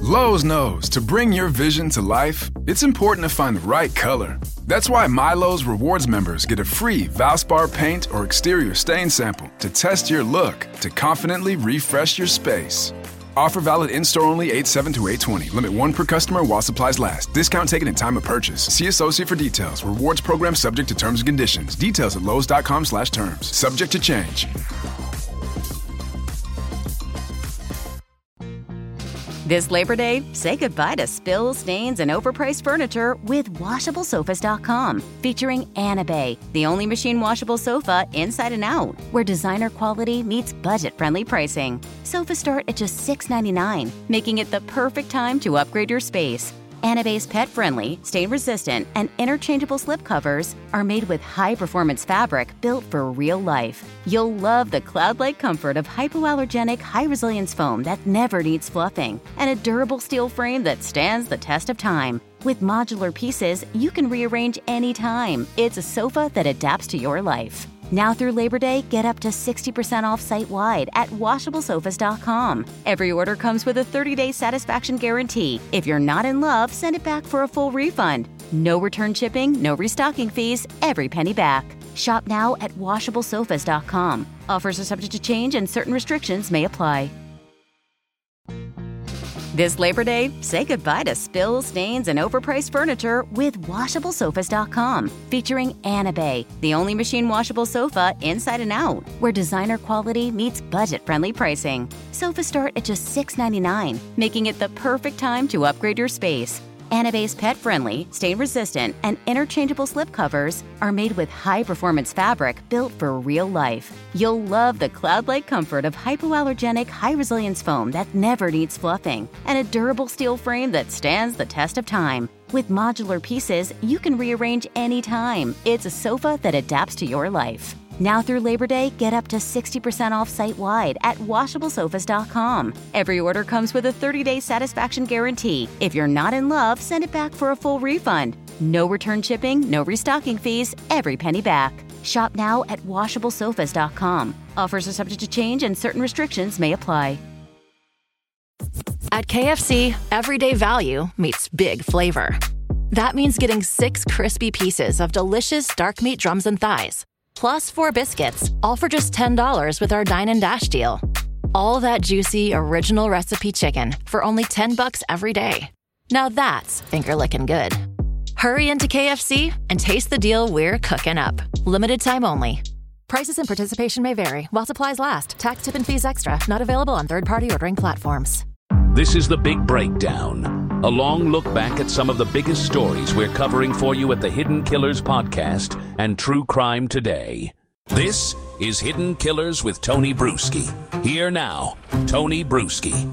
Lowe's knows to bring your vision to life, it's important to find the right color. That's why MyLowe's Rewards members get a free Valspar paint or exterior stain sample to test your look to confidently refresh your space. Offer valid in-store only 8/7 to 8/20. Limit 1 per customer while supplies last. Discount taken at time of purchase. See associate for details. Rewards program subject to terms and conditions. Details at lowes.com/terms. Subject to change. This Labor Day, say goodbye to spills, stains, and overpriced furniture with WashableSofas.com. Featuring Anabay, the only machine washable sofa inside and out, where designer quality meets budget-friendly pricing. Sofas start at just $6.99, making it the perfect time to upgrade your space. Anabay's pet-friendly, stain-resistant, and interchangeable slipcovers are made with high-performance fabric built for real life. You'll love the cloud-like comfort of hypoallergenic, high-resilience foam that never needs fluffing, and a durable steel frame that stands the test of time. With modular pieces, you can rearrange anytime. It's a sofa that adapts to your life. Now through Labor Day, get up to 60% off site-wide at WashableSofas.com. Every order comes with a 30-day satisfaction guarantee. If you're not in love, send it back for a full refund. No return shipping, no restocking fees, every penny back. Shop now at WashableSofas.com. Offers are subject to change and certain restrictions may apply. This Labor Day, say goodbye to spills, stains, and overpriced furniture with WashableSofas.com. Featuring Anabay, the only machine washable sofa inside and out, where designer quality meets budget-friendly pricing. Sofas start at just $6.99, making it the perfect time to upgrade your space. Anabay's pet-friendly, stain-resistant, and interchangeable slipcovers are made with high-performance fabric built for real life. You'll love the cloud-like comfort of hypoallergenic, high-resilience foam that never needs fluffing, and a durable steel frame that stands the test of time. With modular pieces, you can rearrange anytime. It's a sofa that adapts to your life. Now through Labor Day, get up to 60% off site-wide at WashableSofas.com. Every order comes with a 30-day satisfaction guarantee. If you're not in love, send it back for a full refund. No return shipping, no restocking fees, every penny back. Shop now at WashableSofas.com. Offers are subject to change and certain restrictions may apply. At KFC, everyday value meets big flavor. That means getting 6 crispy pieces of delicious dark meat drums and thighs, plus 4 biscuits, all for just $10 with our Dine and Dash deal. All that juicy, original recipe chicken for only $10 every day. Now that's finger-licking good. Hurry into KFC and taste the deal we're cooking up. Limited time only. Prices and participation may vary while supplies last. Tax, tip, and fees extra. Not available on third-party ordering platforms. This is The Big Breakdown, a long look back at some of the biggest stories we're covering for you at the Hidden Killers podcast and True Crime Today. This is Hidden Killers with Tony Bruschi. Here now, Tony Bruschi.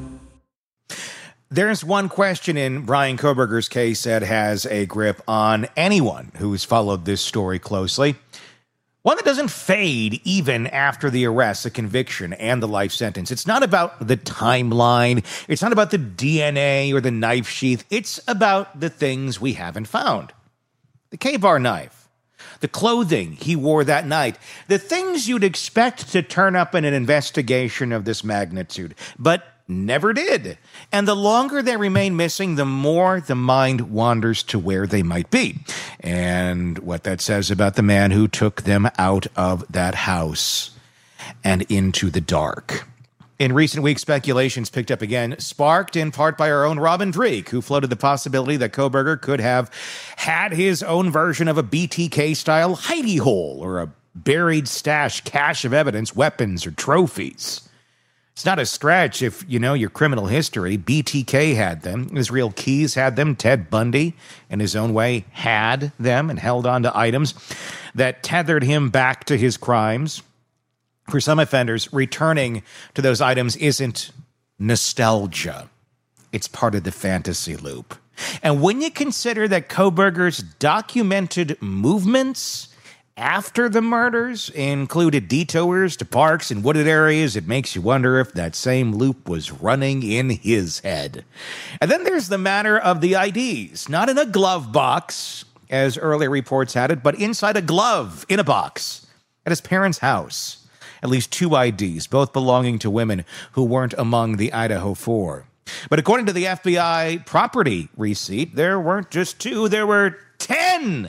There's one question in Bryan Kohberger's case that has a grip on anyone who's followed this story closely. One that doesn't fade even after the arrest, the conviction, and the life sentence. It's not about the timeline. It's not about the DNA or the knife sheath. It's about the things we haven't found. The K-Bar knife, the clothing he wore that night, the things you'd expect to turn up in an investigation of this magnitude, but never did. And the longer they remain missing, the more the mind wanders to where they might be. And what that says about the man who took them out of that house and into the dark. In recent weeks, speculations picked up again, sparked in part by our own Robin Dreeke, who floated the possibility that Kohberger could have had his own version of a BTK-style hidey hole or a buried stash cache of evidence, weapons, or trophies. It's not a stretch if you know your criminal history. BTK had them. Israel Keys had them. Ted Bundy, in his own way, had them and held on to items that tethered him back to his crimes. For some offenders, returning to those items isn't nostalgia. It's part of the fantasy loop. And when you consider that Kohberger's documented movements after the murders included detours to parks and wooded areas, it makes you wonder if that same loop was running in his head. And then there's the matter of the IDs, not in a glove box, as earlier reports had it, but inside a glove in a box at his parents' house. At least 2 IDs, both belonging to women who weren't among the Idaho 4. But according to the FBI property receipt, there weren't just 2, there were 10.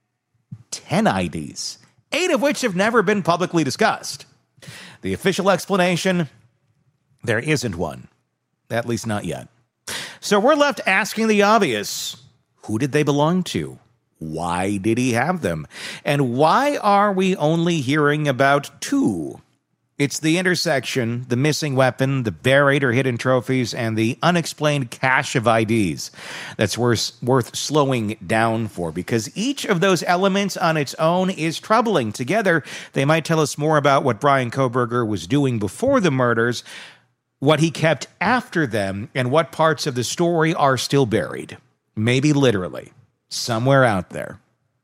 10 IDs, 8 of which have never been publicly discussed. The official explanation, there isn't one. At least not yet. So we're left asking the obvious. Who did they belong to? Why did he have them? And why are we only hearing about 2? It's the intersection, the missing weapon, the buried or hidden trophies, and the unexplained cache of IDs that's worth slowing down for, because each of those elements on its own is troubling. Together, they might tell us more about what Bryan Kohberger was doing before the murders, what he kept after them, and what parts of the story are still buried. Maybe literally, somewhere out there.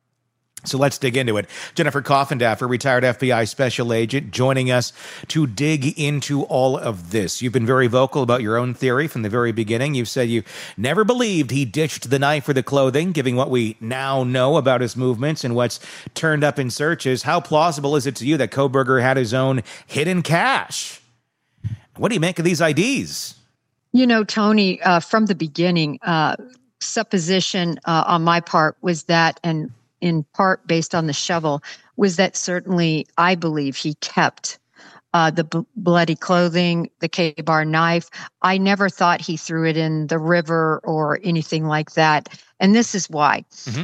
So let's dig into it. Jennifer Coffindaffer, retired FBI special agent, joining us to dig into all of this. You've been very vocal about your own theory from the very beginning. You've said you never believed he ditched the knife or the clothing, given what we now know about his movements and what's turned up in searches. How plausible is it to you that Kohberger had his own hidden cache? What do you make of these IDs? You know, Tony, from the beginning, supposition on my part was that, and in part based on the shovel, was that certainly I believe he kept the bloody clothing, the K-bar knife. I never thought he threw it in the river or anything like that. And this is why.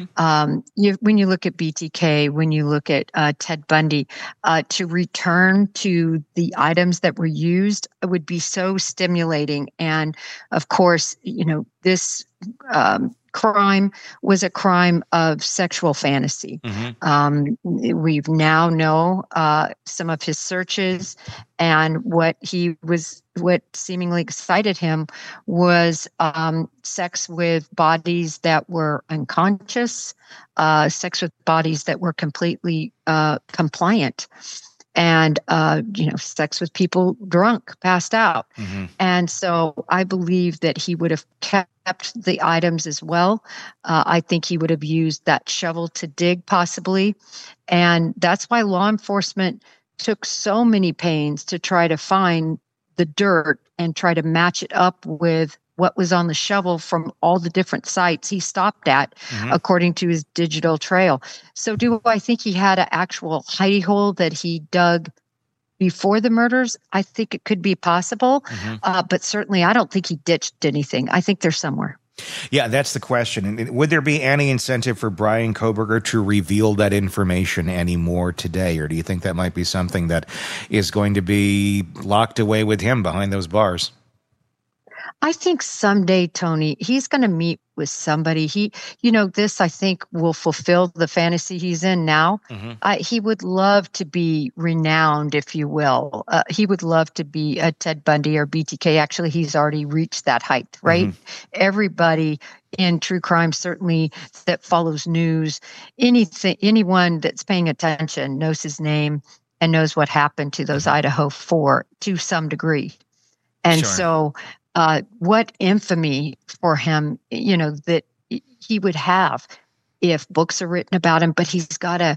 When you look at BTK, when you look at Ted Bundy, to return to the items that were used would be so stimulating. And of course, you know, this crime was a crime of sexual fantasy. We've now know some of his searches, and what seemingly excited him was sex with bodies that were unconscious, sex with bodies that were completely compliant, and sex with people drunk, passed out. And so I believe that he would have kept the items as well. I think he would have used that shovel to dig, possibly. And that's why law enforcement took so many pains to try to find the dirt and try to match it up with what was on the shovel from all the different sites he stopped at, according to his digital trail. So do I think he had an actual hidey hole that he dug before the murders? I think it could be possible, but certainly I don't think he ditched anything. I think they're somewhere. Yeah, that's the question. And would there be any incentive for Bryan Kohberger to reveal that information anymore today? Or do you think that might be something that is going to be locked away with him behind those bars? I think someday, Tony, he's going to meet with somebody. This, I think, will fulfill the fantasy he's in now. He would love to be renowned, if you will. He would love to be a Ted Bundy or BTK. Actually, he's already reached that height, right? Everybody in true crime, certainly that follows news, anyone that's paying attention knows his name and knows what happened to those Idaho 4 to some degree. And so what infamy for him, that he would have if books are written about him, but he's got to,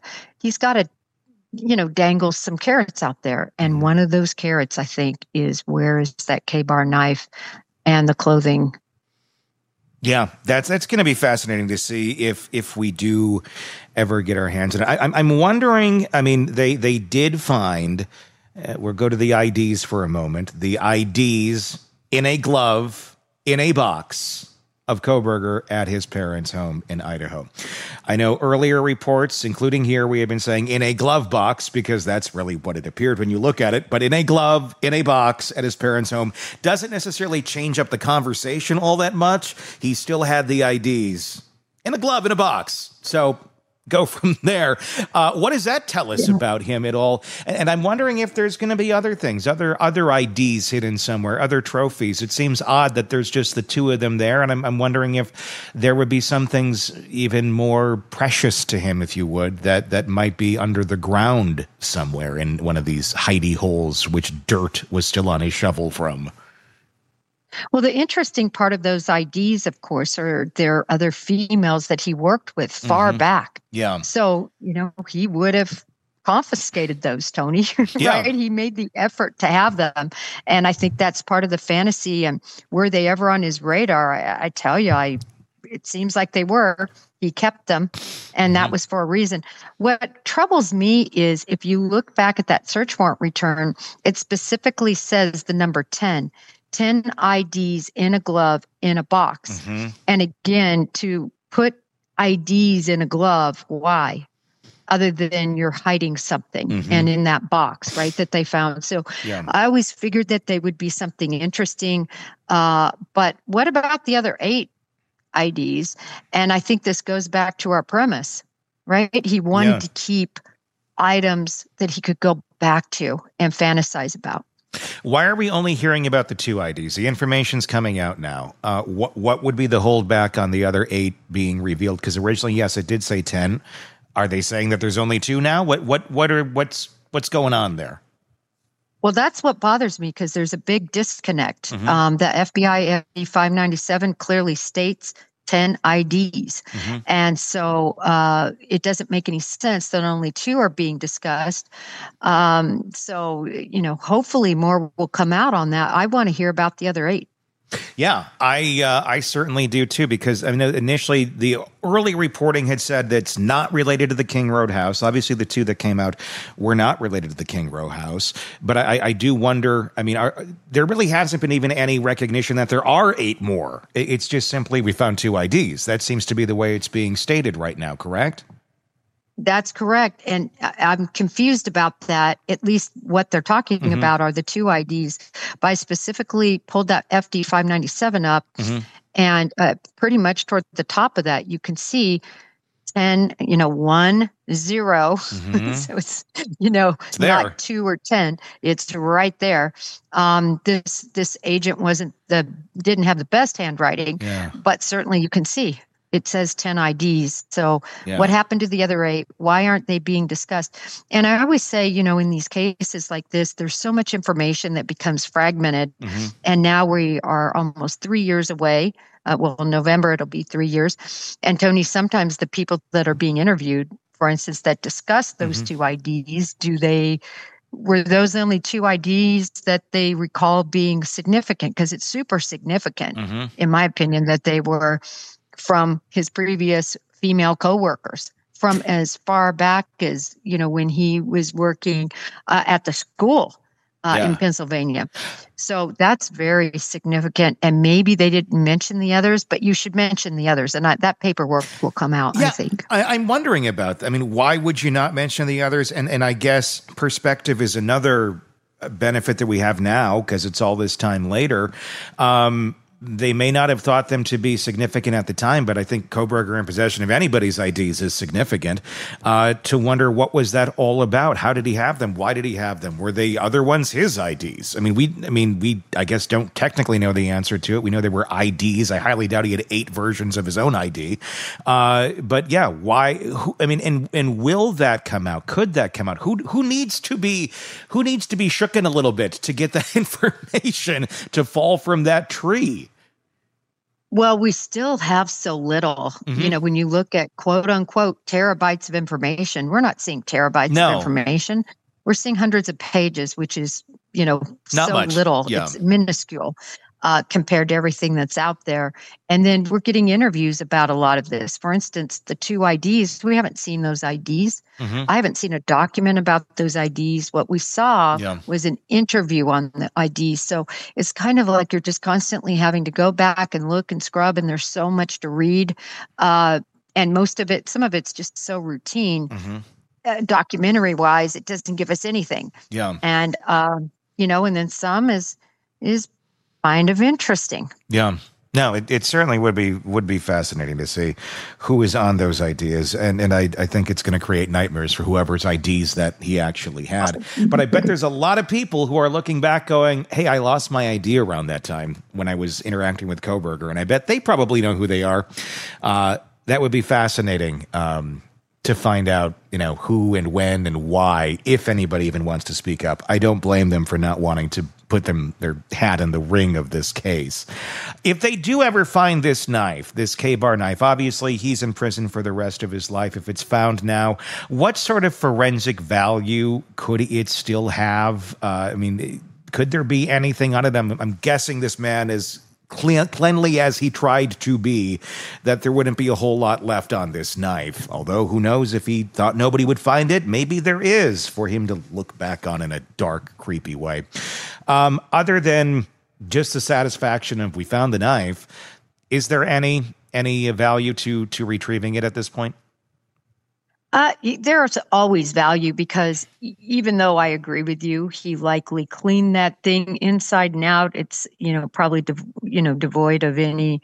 dangle some carrots out there. And one of those carrots, I think, is where is that K-bar knife and the clothing? Yeah, that's going to be fascinating to see if we do ever get our hands on it. I'm wondering, I mean, they did find, we'll go to the IDs for a moment, the IDs in a glove, in a box of Kohberger at his parents' home in Idaho. I know earlier reports, including here, we have been saying in a glove box, because that's really what it appeared when you look at it. But in a glove, in a box at his parents' home doesn't necessarily change up the conversation all that much. He still had the IDs in a glove, in a box. So go from there. What does that tell us about him at all? And I'm wondering if there's going to be other things, other IDs hidden somewhere, other trophies. It seems odd that there's just the 2 of them there. And I'm wondering if there would be some things even more precious to him, if you would, that might be under the ground somewhere in one of these hidey holes, which dirt was still on his shovel from. Well, the interesting part of those IDs, of course, are there are other females that he worked with far back. Yeah. So, he would have confiscated those, Tony. Yeah. Right? He made the effort to have them, and I think that's part of the fantasy. And were they ever on his radar? I tell you, it seems like they were. He kept them, and that was for a reason. What troubles me is if you look back at that search warrant return, it specifically says the number 10 IDs in a glove in a box. And again, to put IDs in a glove, why? Other than you're hiding something and in that box, right, that they found. So I always figured that they would be something interesting. But what about the other 8 IDs? And I think this goes back to our premise, right? He wanted to keep items that he could go back to and fantasize about. Why are we only hearing about the 2 IDs? The information's coming out now. What would be the holdback on the other 8 being revealed? Because originally, yes, it did say 10. Are they saying that there's only 2 now? What's going on there? Well, that's what bothers me, because there's a big disconnect. The FBI FD 597 clearly states 10 IDs. And so it doesn't make any sense that only 2 are being discussed. So, hopefully more will come out on that. I want to hear about the other 8. Yeah, I certainly do too, because I mean, initially the early reporting had said that's not related to the King Road house. Obviously, the 2 that came out were not related to the King Road house. But I do wonder, I mean, there really hasn't been even any recognition that there are 8 more. It's just simply we found 2 IDs. That seems to be the way it's being stated right now, correct? That's correct. And I'm confused about that. At least what they're talking about are the 2 IDs. But I specifically pulled that FD 597 up, and pretty much toward the top of that, you can see 10, 1, 0. So it's, it's not 2 or 10. It's right there. This agent didn't have the best handwriting, but certainly you can see. It says 10 IDs. So what happened to the other 8? Why aren't they being discussed? And I always say, in these cases like this, there's so much information that becomes fragmented. And now we are almost 3 years away. In November, it'll be 3 years. And Tony, sometimes the people that are being interviewed, for instance, that discuss those 2 IDs, were those the only 2 IDs that they recall being significant? Because it's super significant, in my opinion, that they were from his previous female coworkers, from as far back as, when he was working at the school in Pennsylvania. So that's very significant. And maybe they didn't mention the others, but you should mention the others. And that paperwork will come out, I think. I'm wondering about that. I mean, why would you not mention the others? And I guess perspective is another benefit that we have now, because it's all this time later. They may not have thought them to be significant at the time, but I think Kohberger in possession of anybody's IDs is significant. To wonder, what was that all about? How did he have them? Why did he have them? Were they other ones his IDs? I mean, we I guess don't technically know the answer to it. We know there were IDs. I highly doubt he had 8 versions of his own ID. But yeah, why? And will that come out? Could that come out? Who needs to be shooken a little bit to get that information to fall from that tree? Well, we still have so little. When you look at quote unquote terabytes of information, we're not seeing terabytes of information. We're seeing hundreds of pages, which is, not so much. Little. Yeah. It's minuscule compared to everything that's out there. And then we're getting interviews about a lot of this. For instance, the 2 IDs, we haven't seen those IDs. I haven't seen a document about those IDs. What we saw was an interview on the IDs. So it's kind of like you're just constantly having to go back and look and scrub, and there's so much to read. And some of it's just so routine. Documentary wise, it doesn't give us anything. And, and then some is kind of interesting. Yeah. No, it certainly would be fascinating to see who is on those ideas, and I think it's going to create nightmares for whoever's IDs that he actually had. But I bet there's a lot of people who are looking back going, hey, I lost my ID around that time when I was interacting with Kohberger, and I bet they probably know who they are. That would be fascinating to find out, who and when and why, if anybody even wants to speak up. I don't blame them for not wanting to put their hat in the ring of this case. If they do ever find this knife, this K-Bar knife, obviously he's in prison for the rest of his life. If it's found now, what sort of forensic value could it still have? Could there be anything on it? I'm guessing this man is cleanly as he tried to be, that there wouldn't be a whole lot left on this knife. Although, who knows, if he thought nobody would find it, maybe there is for him to look back on in a dark, creepy way. Other than just the satisfaction of we found the knife, is there any value to retrieving it at this point? There's always value, because even though I agree with you, he likely cleaned that thing inside and out. It's, probably, devoid of any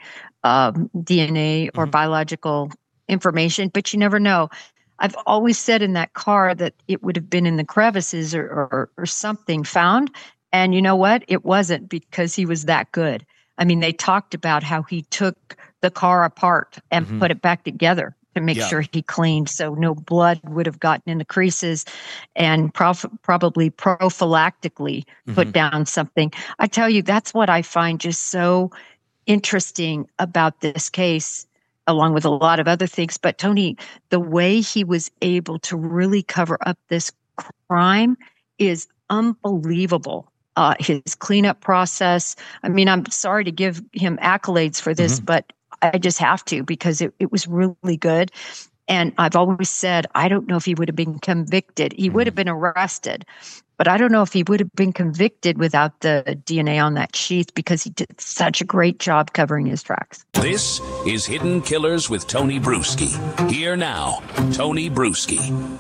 DNA or biological information, but you never know. I've always said in that car that it would have been in the crevices or something found. And you know what? It wasn't, because he was that good. I mean, they talked about how he took the car apart and put it back together to make sure he cleaned, so no blood would have gotten in the creases, and probably prophylactically put down something. I tell you, that's what I find just so interesting about this case, along with a lot of other things. But Tony, the way he was able to really cover up this crime is unbelievable. His cleanup process. I mean, I'm sorry to give him accolades for this, but I just have to, because it was really good. And I've always said, I don't know if he would have been convicted. He would have been arrested, but I don't know if he would have been convicted without the DNA on that sheath, because he did such a great job covering his tracks. This is Hidden Killers with Tony Bruschi. Here now, Tony Bruschi.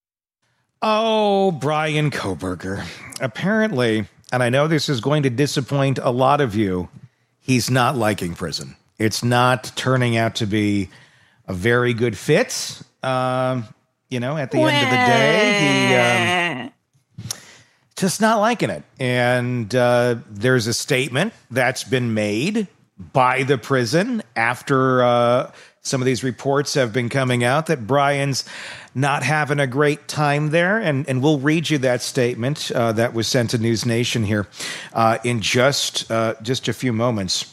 Oh, Bryan Kohberger. Apparently, and I know this is going to disappoint a lot of you, he's not liking prison. It's not turning out to be a very good fit. At the end of the day, he just not liking it. And there's a statement that's been made by the prison after some of these reports have been coming out that Bryan's not having a great time there. And we'll read you that statement that was sent to News Nation here in just a few moments.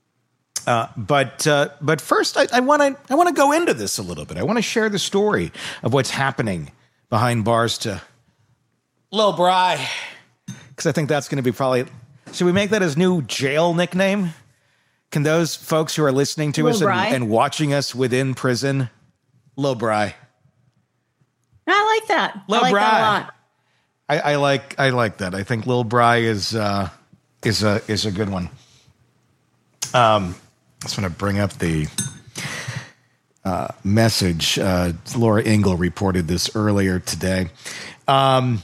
But first, I want to go into this a little bit. I want to share the story of what's happening behind bars to Lil Bry, because I think that's going to be probably. Should we make that his new jail nickname? Can those folks who are listening to us and watching us within prison, Lil Bry? I like that. Lil I like Bry. that a lot. I like that. I think Lil Bry is a good one. I just want to bring up the message. Laura Ingle reported this earlier today. Poor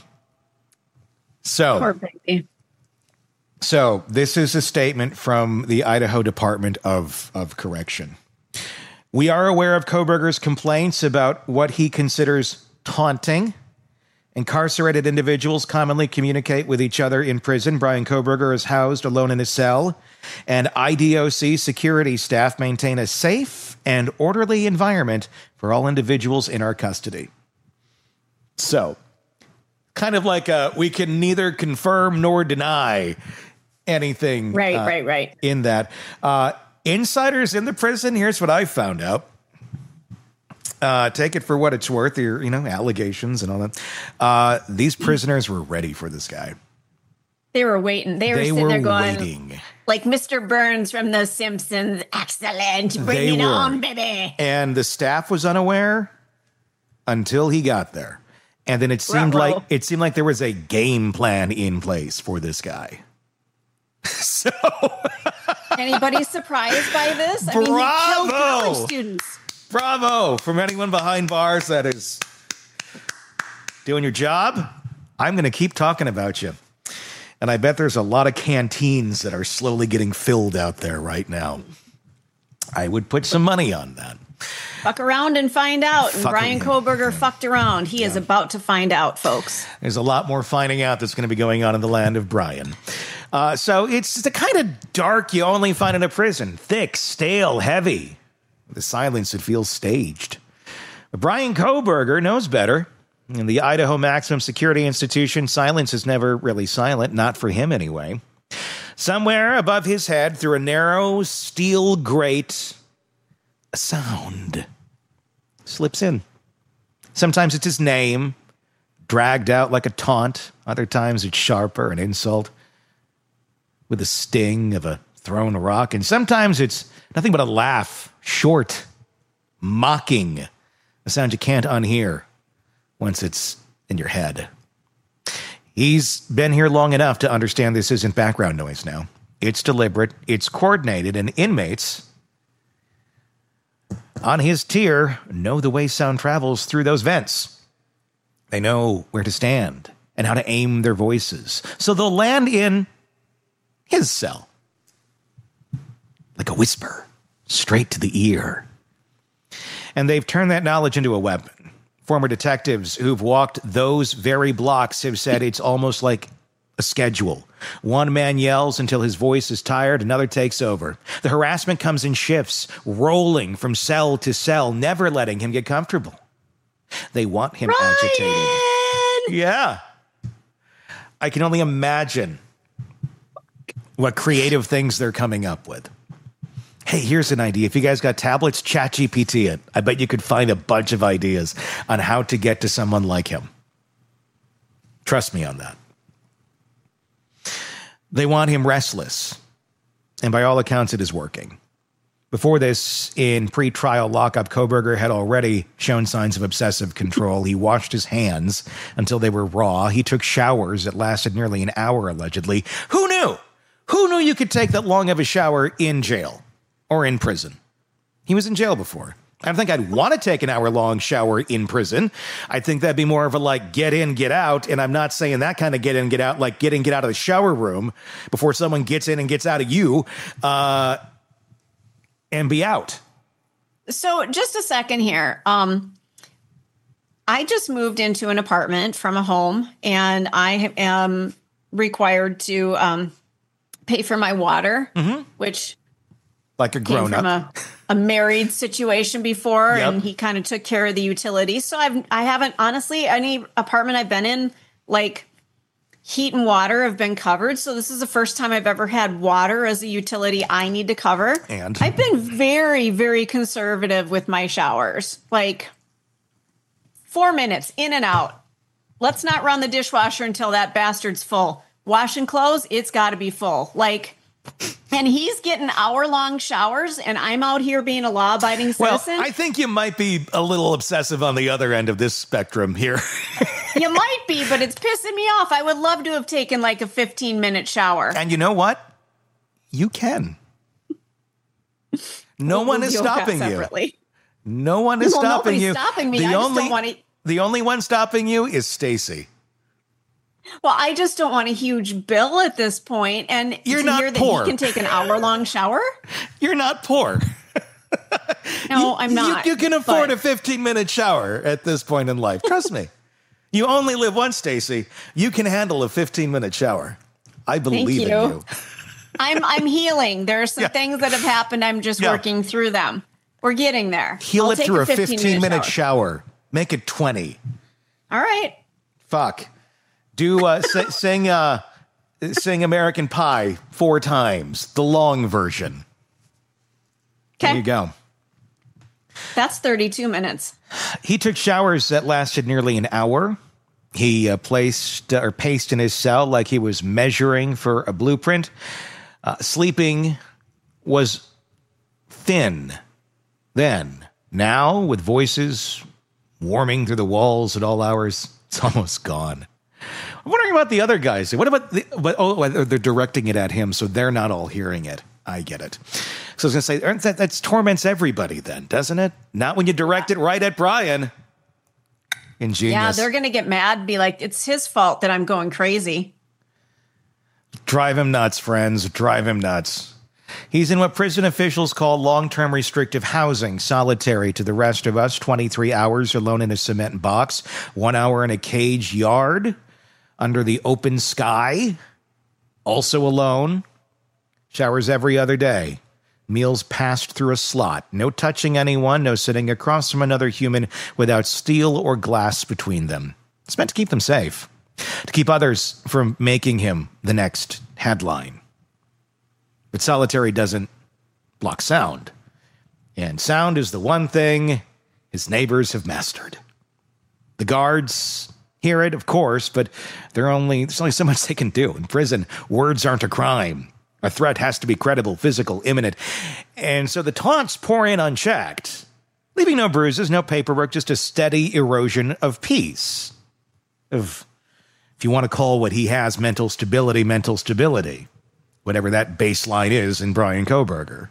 baby. So this is a statement from the Idaho Department of Correction. We are aware of Kohberger's complaints about what he considers taunting. Incarcerated individuals commonly communicate with each other in prison. Bryan Kohberger is housed alone in a cell, and IDOC security staff maintain a safe and orderly environment for all individuals in our custody. So, kind of like we can neither confirm nor deny anything Right. in that. Insiders in the prison, here's what I found out. Take it for what it's worth, your allegations and all that. These prisoners were ready for this guy. They were waiting. They were sitting there going, waiting. like Mr. Burns from The Simpsons. Excellent. Bring it on, baby. And the staff was unaware until he got there. And then it seemed like there was a game plan in place for this guy. So anybody surprised by this? Bravo! I mean, he killed college students. Bravo from anyone behind bars that is doing your job. I'm going to keep talking about you. And I bet there's a lot of canteens that are slowly getting filled out there right now. I would put some money on that. Fuck around and find out. And Bryan Kohberger fucked around. He is about to find out, folks. There's a lot more finding out that's going to be going on in the land of Bryan. So it's the kind of dark you only find in a prison. Thick, stale, heavy. The silence, it feels staged. But Bryan Kohberger knows better. In the Idaho Maximum Security Institution, silence is never really silent, not for him anyway. Somewhere above his head, through a narrow steel grate, a sound slips in. Sometimes it's his name, dragged out like a taunt. Other times it's sharper, an insult, with the sting of a thrown rock. And sometimes it's nothing but a laugh, short, mocking, a sound you can't unhear once it's in your head. He's been here long enough to understand this isn't background noise now. It's deliberate, it's coordinated, and inmates on his tier know the way sound travels through those vents. They know where to stand and how to aim their voices. So they'll land in his cell. Like a whisper, straight to the ear. And they've turned that knowledge into a weapon. Former detectives who've walked those very blocks have said it's almost like a schedule. One man yells until his voice is tired, another takes over. The harassment comes in shifts, rolling from cell to cell, never letting him get comfortable. They want him agitated. Yeah. I can only imagine what creative things they're coming up with. Hey, here's an idea. If you guys got tablets, ChatGPT it. I bet you could find a bunch of ideas on how to get to someone like him. Trust me on that. They want him restless. And by all accounts, it is working. Before this, in pre-trial lockup, Kohberger had already shown signs of obsessive control. He washed his hands until they were raw. He took showers that lasted nearly an hour, allegedly. Who knew? Who knew you could take that long of a shower in jail? Or in prison. He was in jail before. I don't think I'd want to take an hour-long shower in prison. I think that'd be more of a, like, get in, get out. And I'm not saying that kind of get in, get out, like get in, get out of the shower room before someone gets in and gets out of you and be out. So just a second here. I just moved into an apartment from a home, and I am required to pay for my water, which... Like a grown-up. From a married situation before, Yep. and he kind of took care of the utilities. So I haven't, honestly, any apartment I've been in, like heat and water have been covered. So this is the first time I've ever had water as a utility I need to cover. And I've been very, very conservative with my showers. Like 4 minutes in and out. Let's not run the dishwasher until that bastard's full. Washing clothes, it's got to be full. Like... And he's getting hour-long showers, and I'm out here being a law-abiding citizen. Well, I think you might be a little obsessive on the other end of this spectrum here. You might be, but it's pissing me off. I would love to have taken like a 15-minute shower. And you know what? You can. No one is stopping you. No one is stopping you. Stopping me. I just don't want to... The only one stopping you is Stacy. Well, I just don't want a huge bill at this point. And you're to not hear poor. That he can take an hour-long shower? You're not poor. No, I'm not. You can afford a 15-minute shower at this point in life. Trust me. You only live once, Stacy. You can handle a 15-minute shower. I believe in you. I'm healing. There are some things that have happened. I'm just working through them. We're getting there. Heal it through a 15-minute shower. Make it 20. All right. Fuck. Do sing American Pie 4 times, the long version. Okay. There you go. That's 32 minutes. He took showers that lasted nearly an hour. He paced in his cell like he was measuring for a blueprint. Sleeping was thin then. Now, with voices warming through the walls at all hours, it's almost gone. I'm wondering about the other guys. What about they're directing it at him, so they're not all hearing it. I get it. So I was going to say, that torments everybody then, doesn't it? Not when you direct it right at Brian. Ingenious. Yeah, they're going to get mad, be like, it's his fault that I'm going crazy. Drive him nuts, friends. Drive him nuts. He's in what prison officials call long-term restrictive housing, solitary to the rest of us, 23 hours alone in a cement box, 1 hour in a cage yard, under the open sky, also alone, showers every other day, Meals passed through a slot. No touching anyone, no sitting across from another human without steel or glass between them. It's meant to keep them safe, to keep others from making him the next headline. But solitary doesn't block sound. And sound is the one thing his neighbors have mastered. The guards hear it, of course, but there's only so much they can do. In prison, words aren't a crime. A threat has to be credible, physical, imminent. And so the taunts pour in unchecked, leaving no bruises, no paperwork, just a steady erosion of peace. If you want to call what he has mental stability, whatever that baseline is in Bryan Kohberger.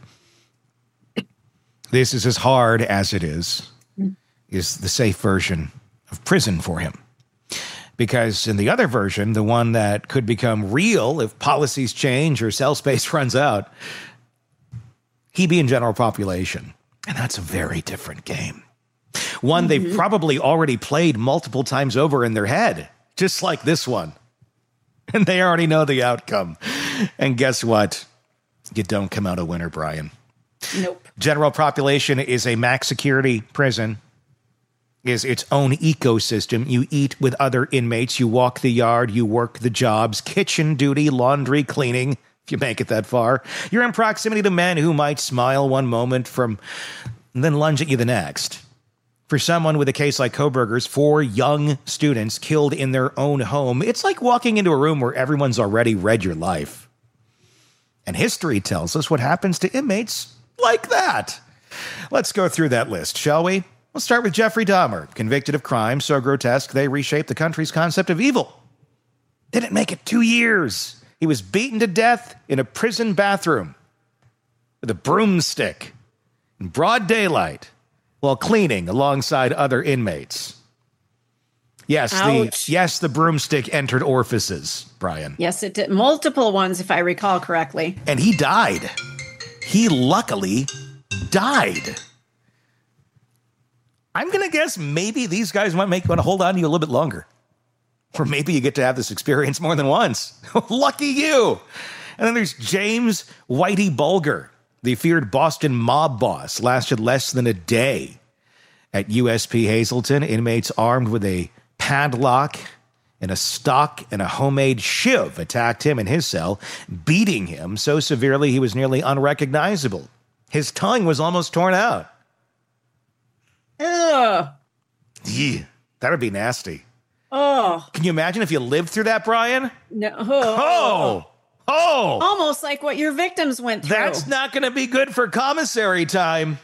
This is as hard as it is the safe version of prison for him. Because in the other version, the one that could become real if policies change or cell space runs out, he'd be in general population. And that's a very different game. One they've probably already played multiple times over in their head, just like this one. And they already know the outcome. And guess what? You don't come out a winner, Brian. Nope. General population is a max security prison, is its own ecosystem. You eat with other inmates, you walk the yard, you work the jobs, kitchen duty, laundry, cleaning, if you make it that far. You're in proximity to men who might smile one moment and then lunge at you the next. For someone with a case like Kohberger's, 4 young students killed in their own home, it's like walking into a room where everyone's already read your life. And history tells us what happens to inmates like that. Let's go through that list, shall we? We'll start with Jeffrey Dahmer, convicted of crimes so grotesque they reshaped the country's concept of evil. Didn't make it 2 years. He was beaten to death in a prison bathroom with a broomstick in broad daylight while cleaning alongside other inmates. Yes, the broomstick entered orifices, Brian. Yes, it did. Multiple ones, if I recall correctly. And he died. He luckily died. I'm going to guess maybe these guys might want to hold on to you a little bit longer. Or maybe you get to have this experience more than once. Lucky you. And then there's James Whitey Bulger, the feared Boston mob boss, lasted less than a day. At USP Hazleton, inmates armed with a padlock and a stock and a homemade shiv attacked him in his cell, beating him so severely he was nearly unrecognizable. His tongue was almost torn out. Ugh. Yeah, that would be nasty. Oh. Can you imagine if you lived through that, Brian? No. Oh. Almost like what your victims went through. That's not going to be good for commissary time.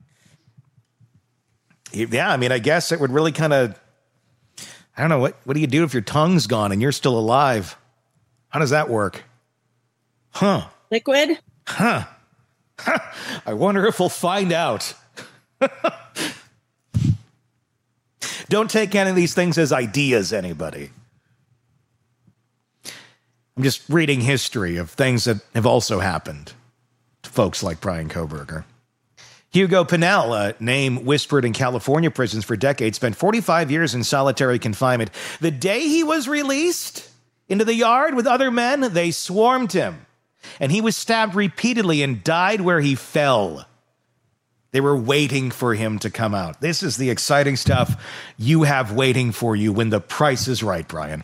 Yeah, I mean, I guess it would really kind of... I don't know, what do you do if your tongue's gone and you're still alive? How does that work? Liquid? I wonder if we'll find out. Don't take any of these things as ideas, anybody. I'm just reading history of things that have also happened to folks like Bryan Kohberger. Hugo Pinnell, a name whispered in California prisons for decades, spent 45 years in solitary confinement. The day he was released into the yard with other men, they swarmed him. And he was stabbed repeatedly and died where he fell. They were waiting for him to come out. This is the exciting stuff you have waiting for you when the price is right, Brian.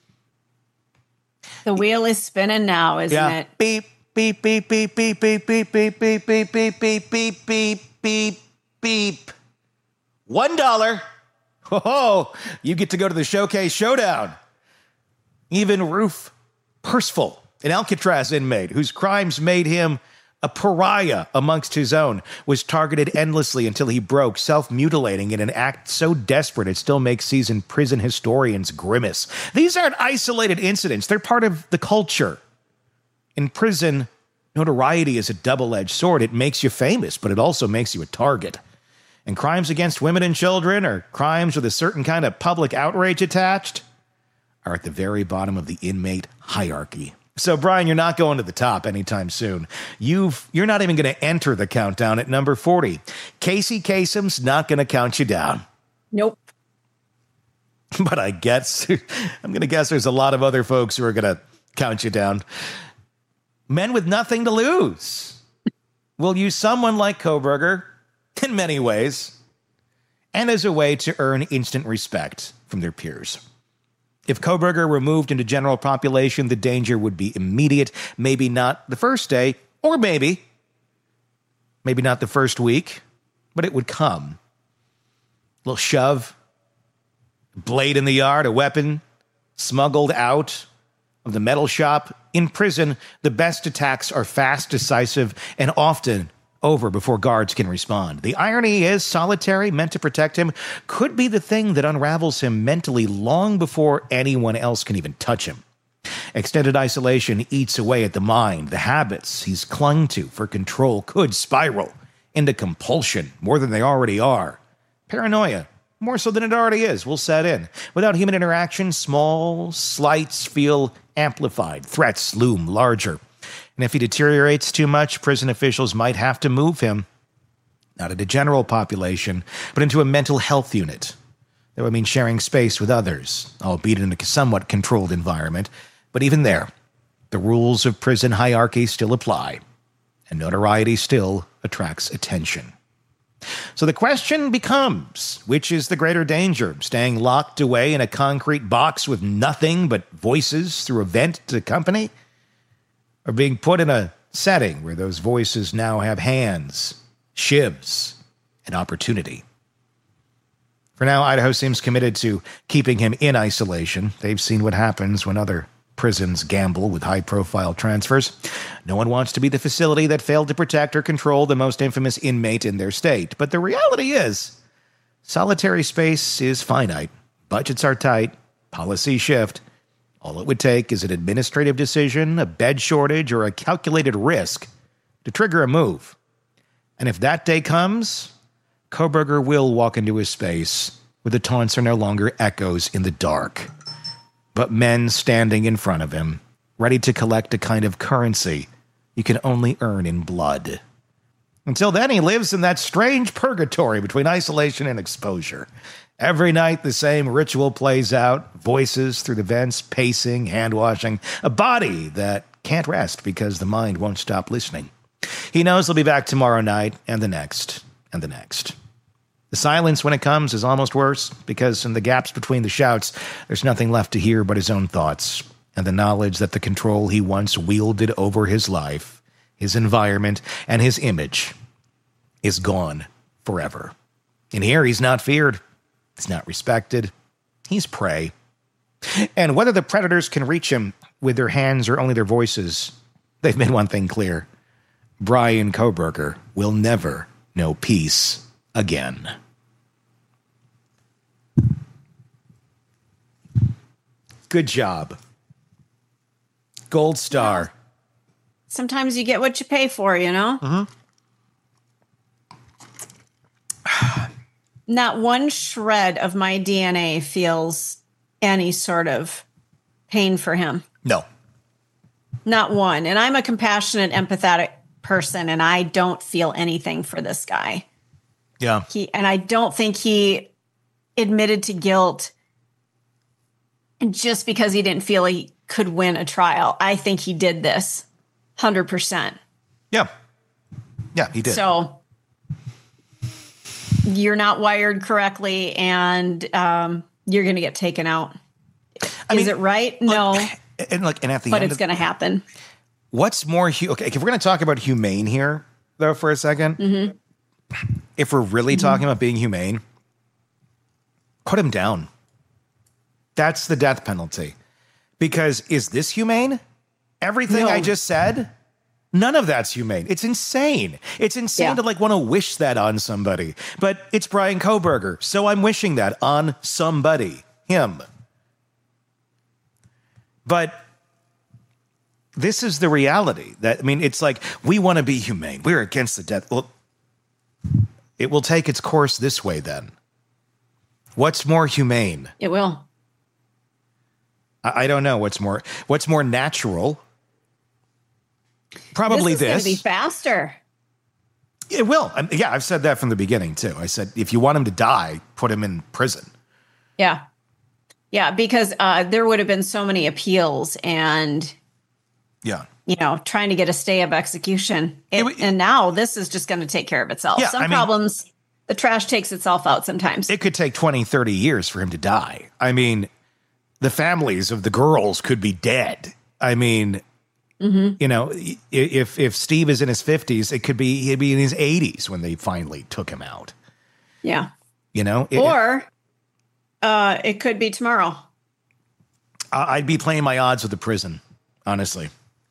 The wheel is spinning now, isn't it? Beep, beep, beep, beep, beep, beep, beep, beep, beep, beep, beep, beep, beep, beep, beep, beep. $1. Oh, you get to go to the Showcase Showdown. Even Roof Percival, an Alcatraz inmate whose crimes made him a pariah amongst his own, was targeted endlessly until he broke, self-mutilating in an act so desperate it still makes seasoned prison historians grimace. These aren't isolated incidents. They're part of the culture. In prison, notoriety is a double-edged sword. It makes you famous, but it also makes you a target. And crimes against women and children, or crimes with a certain kind of public outrage attached, are at the very bottom of the inmate hierarchy. So, Brian, you're not going to the top anytime soon. You're not even going to enter the countdown at number 40. Casey Kasem's not going to count you down. Nope. But I'm going to guess there's a lot of other folks who are going to count you down. Men with nothing to lose will use someone like Kohberger in many ways and as a way to earn instant respect from their peers. If Kohberger were moved into general population, the danger would be immediate, maybe not the first day, or maybe not the first week, but it would come. A little shove, blade in the yard, a weapon smuggled out of the metal shop. In prison, the best attacks are fast, decisive, and often over before guards can respond. The irony is, solitary, meant to protect him, could be the thing that unravels him mentally long before anyone else can even touch him. Extended isolation eats away at the mind. The habits he's clung to for control could spiral into compulsion more than they already are. Paranoia, more so than it already is, will set in. Without human interaction, small slights feel amplified. Threats loom larger. And if he deteriorates too much, prison officials might have to move him, not into general population, but into a mental health unit. That would mean sharing space with others, albeit in a somewhat controlled environment. But even there, the rules of prison hierarchy still apply, and notoriety still attracts attention. So the question becomes, which is the greater danger? Staying locked away in a concrete box with nothing but voices through a vent to company? Or being put in a setting where those voices now have hands, shivs, and opportunity? For now, Idaho seems committed to keeping him in isolation. They've seen what happens when other prisons gamble with high-profile transfers. No one wants to be the facility that failed to protect or control the most infamous inmate in their state. But the reality is, solitary space is finite. Budgets are tight. Policies shift. All it would take is an administrative decision, a bed shortage, or a calculated risk to trigger a move. And if that day comes, Kohberger will walk into his space where the taunts are no longer echoes in the dark, but men standing in front of him, ready to collect a kind of currency you can only earn in blood. Until then, he lives in that strange purgatory between isolation and exposure. Every night, the same ritual plays out. Voices through the vents, pacing, hand-washing. A body that can't rest because the mind won't stop listening. He knows he'll be back tomorrow night, and the next, and the next. The silence when it comes is almost worse, because in the gaps between the shouts, there's nothing left to hear but his own thoughts, and the knowledge that the control he once wielded over his life, his environment, and his image is gone forever. In here, he's not feared. He's not respected. He's prey. And whether the predators can reach him with their hands or only their voices, they've made one thing clear. Bryan Kohberger will never know peace again. Good job. Gold star. Sometimes you get what you pay for, you know? Mm-hmm. Not one shred of my DNA feels any sort of pain for him. No. Not one. And I'm a compassionate, empathetic person, and I don't feel anything for this guy. Yeah. And I don't think he admitted to guilt just because he didn't feel he could win a trial. I think he did this 100%. Yeah. Yeah, he did. So you're not wired correctly, and you're going to get taken out. Is it right? No. And at the but end, it's going to happen. What's more, okay, if we're going to talk about humane here, though, for a second, if we're really talking about being humane, put him down. That's the death penalty. Because is this humane? Everything I just said? None of that's humane. It's insane. It's insane to want to wish that on somebody. But it's Bryan Kohberger, so I'm wishing that on somebody. Him. But this is the reality. It's like, we want to be humane. We're against the death. Well, it will take its course this way then. What's more humane? It will. I don't know what's more natural. Probably this. This is going to be faster. It will. I've said that from the beginning too. I said, if you want him to die, put him in prison. Yeah. Yeah, because there would have been so many appeals, and trying to get a stay of execution. And now this is just going to take care of itself. Yeah, Some problems, the trash takes itself out sometimes. It could take 20, 30 years for him to die. I mean, the families of the girls could be dead. I mean, if Steve is in his 50s, he'd be in his 80s when they finally took him out. Yeah. Or it could be tomorrow. I'd be playing my odds with the prison, honestly.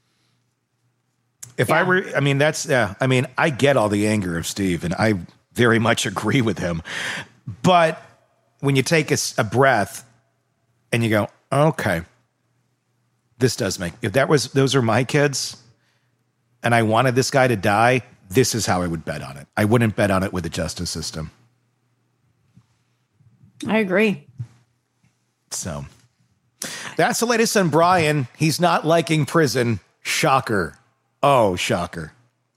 If I were, I get all the anger of Steve, and I very much agree with him. But when you take a breath and you go, okay, this does make, those are my kids and I wanted this guy to die, this is how I would bet on it. I wouldn't bet on it with the justice system. I agree. So that's the latest on Brian. He's not liking prison. Shocker. Oh, shocker.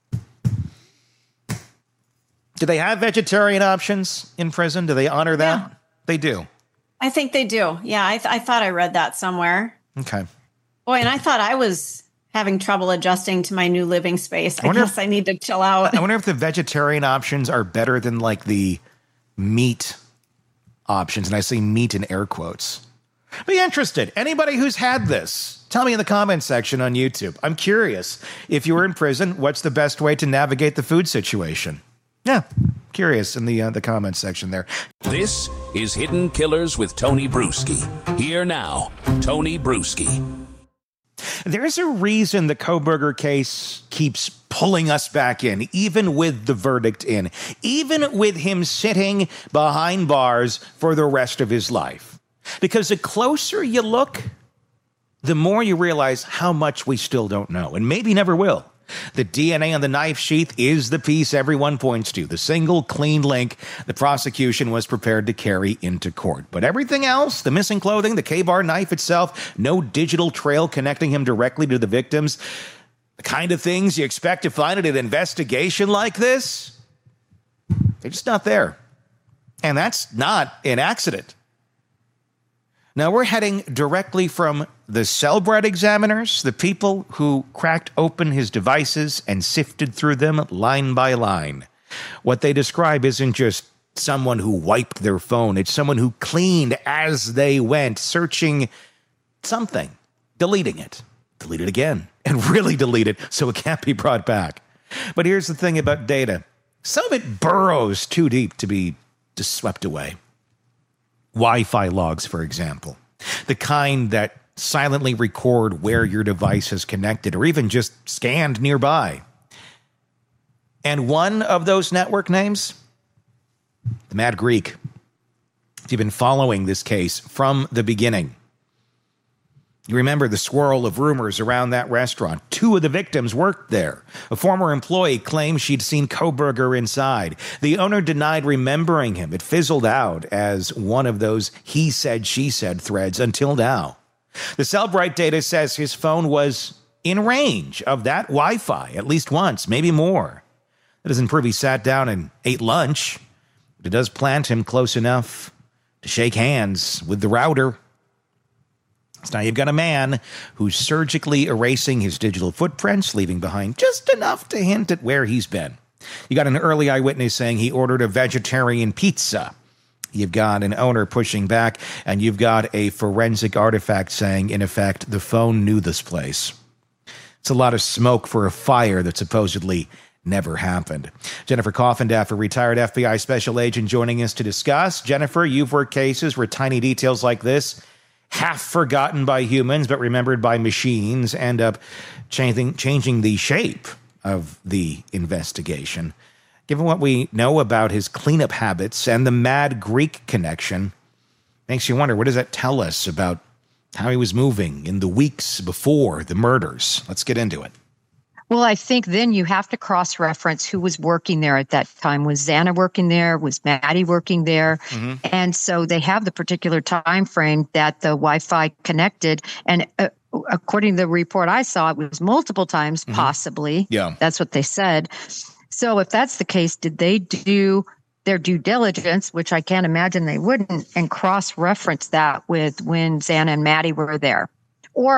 Do they have vegetarian options in prison? Do they honor that? Yeah. They do. I think they do. Yeah, I thought I read that somewhere. Okay. Boy, and I thought I was having trouble adjusting to my new living space. I guess I need to chill out. I wonder if the vegetarian options are better than like the meat options. And I say meat in air quotes. Be interested. Anybody who's had this, tell me in the comments section on YouTube. I'm curious. If you were in prison, what's the best way to navigate the food situation? Yeah, curious in the comments section there. This is Hidden Killers with Tony Bruschi. Here now, Tony Bruschi. There's a reason the Kohberger case keeps pulling us back in, even with the verdict in, even with him sitting behind bars for the rest of his life. Because the closer you look, the more you realize how much we still don't know, and maybe never will. The DNA on the knife sheath is the piece everyone points to, the single clean link the prosecution was prepared to carry into court. But everything else, the missing clothing, the K-bar knife itself, no digital trail connecting him directly to the victims, the kind of things you expect to find in an investigation like this, they're just not there. And that's not an accident. Now, we're heading directly from the Cellebrite examiners, the people who cracked open his devices and sifted through them line by line. What they describe isn't just someone who wiped their phone. It's someone who cleaned as they went, searching something, deleting it again, and really delete it so it can't be brought back. But here's the thing about data. Some of it burrows too deep to be just swept away. Wi-Fi logs, for example, the kind that silently record where your device is connected or even just scanned nearby. And one of those network names, the Mad Greek. If you've been following this case from the beginning, you remember the swirl of rumors around that restaurant. 2 of the victims worked there. A former employee claimed she'd seen Kohberger inside. The owner denied remembering him. It fizzled out as one of those he said, she said threads until now. The Cellebrite data says his phone was in range of that Wi-Fi at least once, maybe more. That doesn't prove he sat down and ate lunch, but it does plant him close enough to shake hands with the router. So now you've got a man who's surgically erasing his digital footprints, leaving behind just enough to hint at where he's been. You got an early eyewitness saying he ordered a vegetarian pizza. You've got an owner pushing back, and you've got a forensic artifact saying, in effect, the phone knew this place. It's a lot of smoke for a fire that supposedly never happened. Jennifer Coffendaff, a retired FBI special agent, joining us to discuss. Jennifer, you've worked cases where tiny details like this, half forgotten by humans but remembered by machines, end up changing the shape of the investigation. Given what we know about his cleanup habits and the Mad Greek connection, makes you wonder, what does that tell us about how he was moving in the weeks before the murders? Let's get into it. Well, I think then you have to cross-reference who was working there at that time. Was Xana working there? Was Maddie working there? Mm-hmm. And so they have the particular time frame that the Wi-Fi connected. And according to the report I saw, it was multiple times, possibly. Yeah. That's what they said. So if that's the case, did they do their due diligence, which I can't imagine they wouldn't, and cross-reference that with when Xana and Maddie were there? Or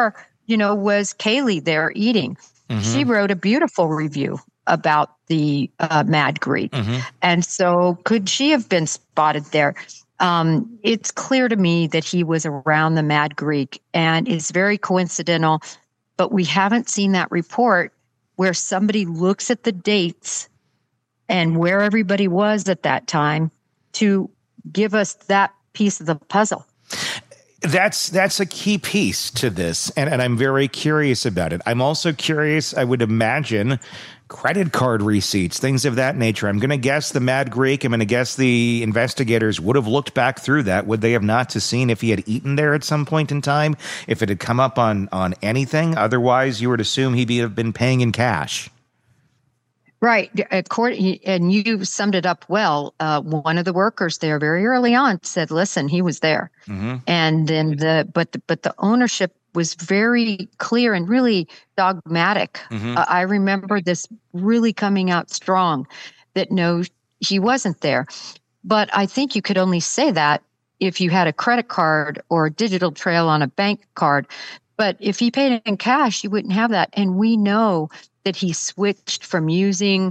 was Kaylee there eating. She wrote a beautiful review about the Mad Greek. And so could she have been spotted there? It's clear to me that he was around the Mad Greek, and it's very coincidental, but we haven't seen that report where somebody looks at the dates and where everybody was at that time to give us that piece of the puzzle. That's a key piece to this, and I'm very curious about it. I'm also curious, I would imagine, credit card receipts, things of that nature. I'm going to guess the Mad Greek, I'm going to guess the investigators would have looked back through that. Would they have not to seen if he had eaten there at some point in time, if it had come up on anything? Otherwise, you would assume he'd have been paying in cash. Right. And you summed it up well. One of the workers there very early on said, listen, he was there. And then but the ownership was very clear and really dogmatic. I remember this really coming out strong that no, he wasn't there. But I think you could only say that if you had a credit card or a digital trail on a bank card. But if he paid in cash, you wouldn't have that. And we know that he switched from using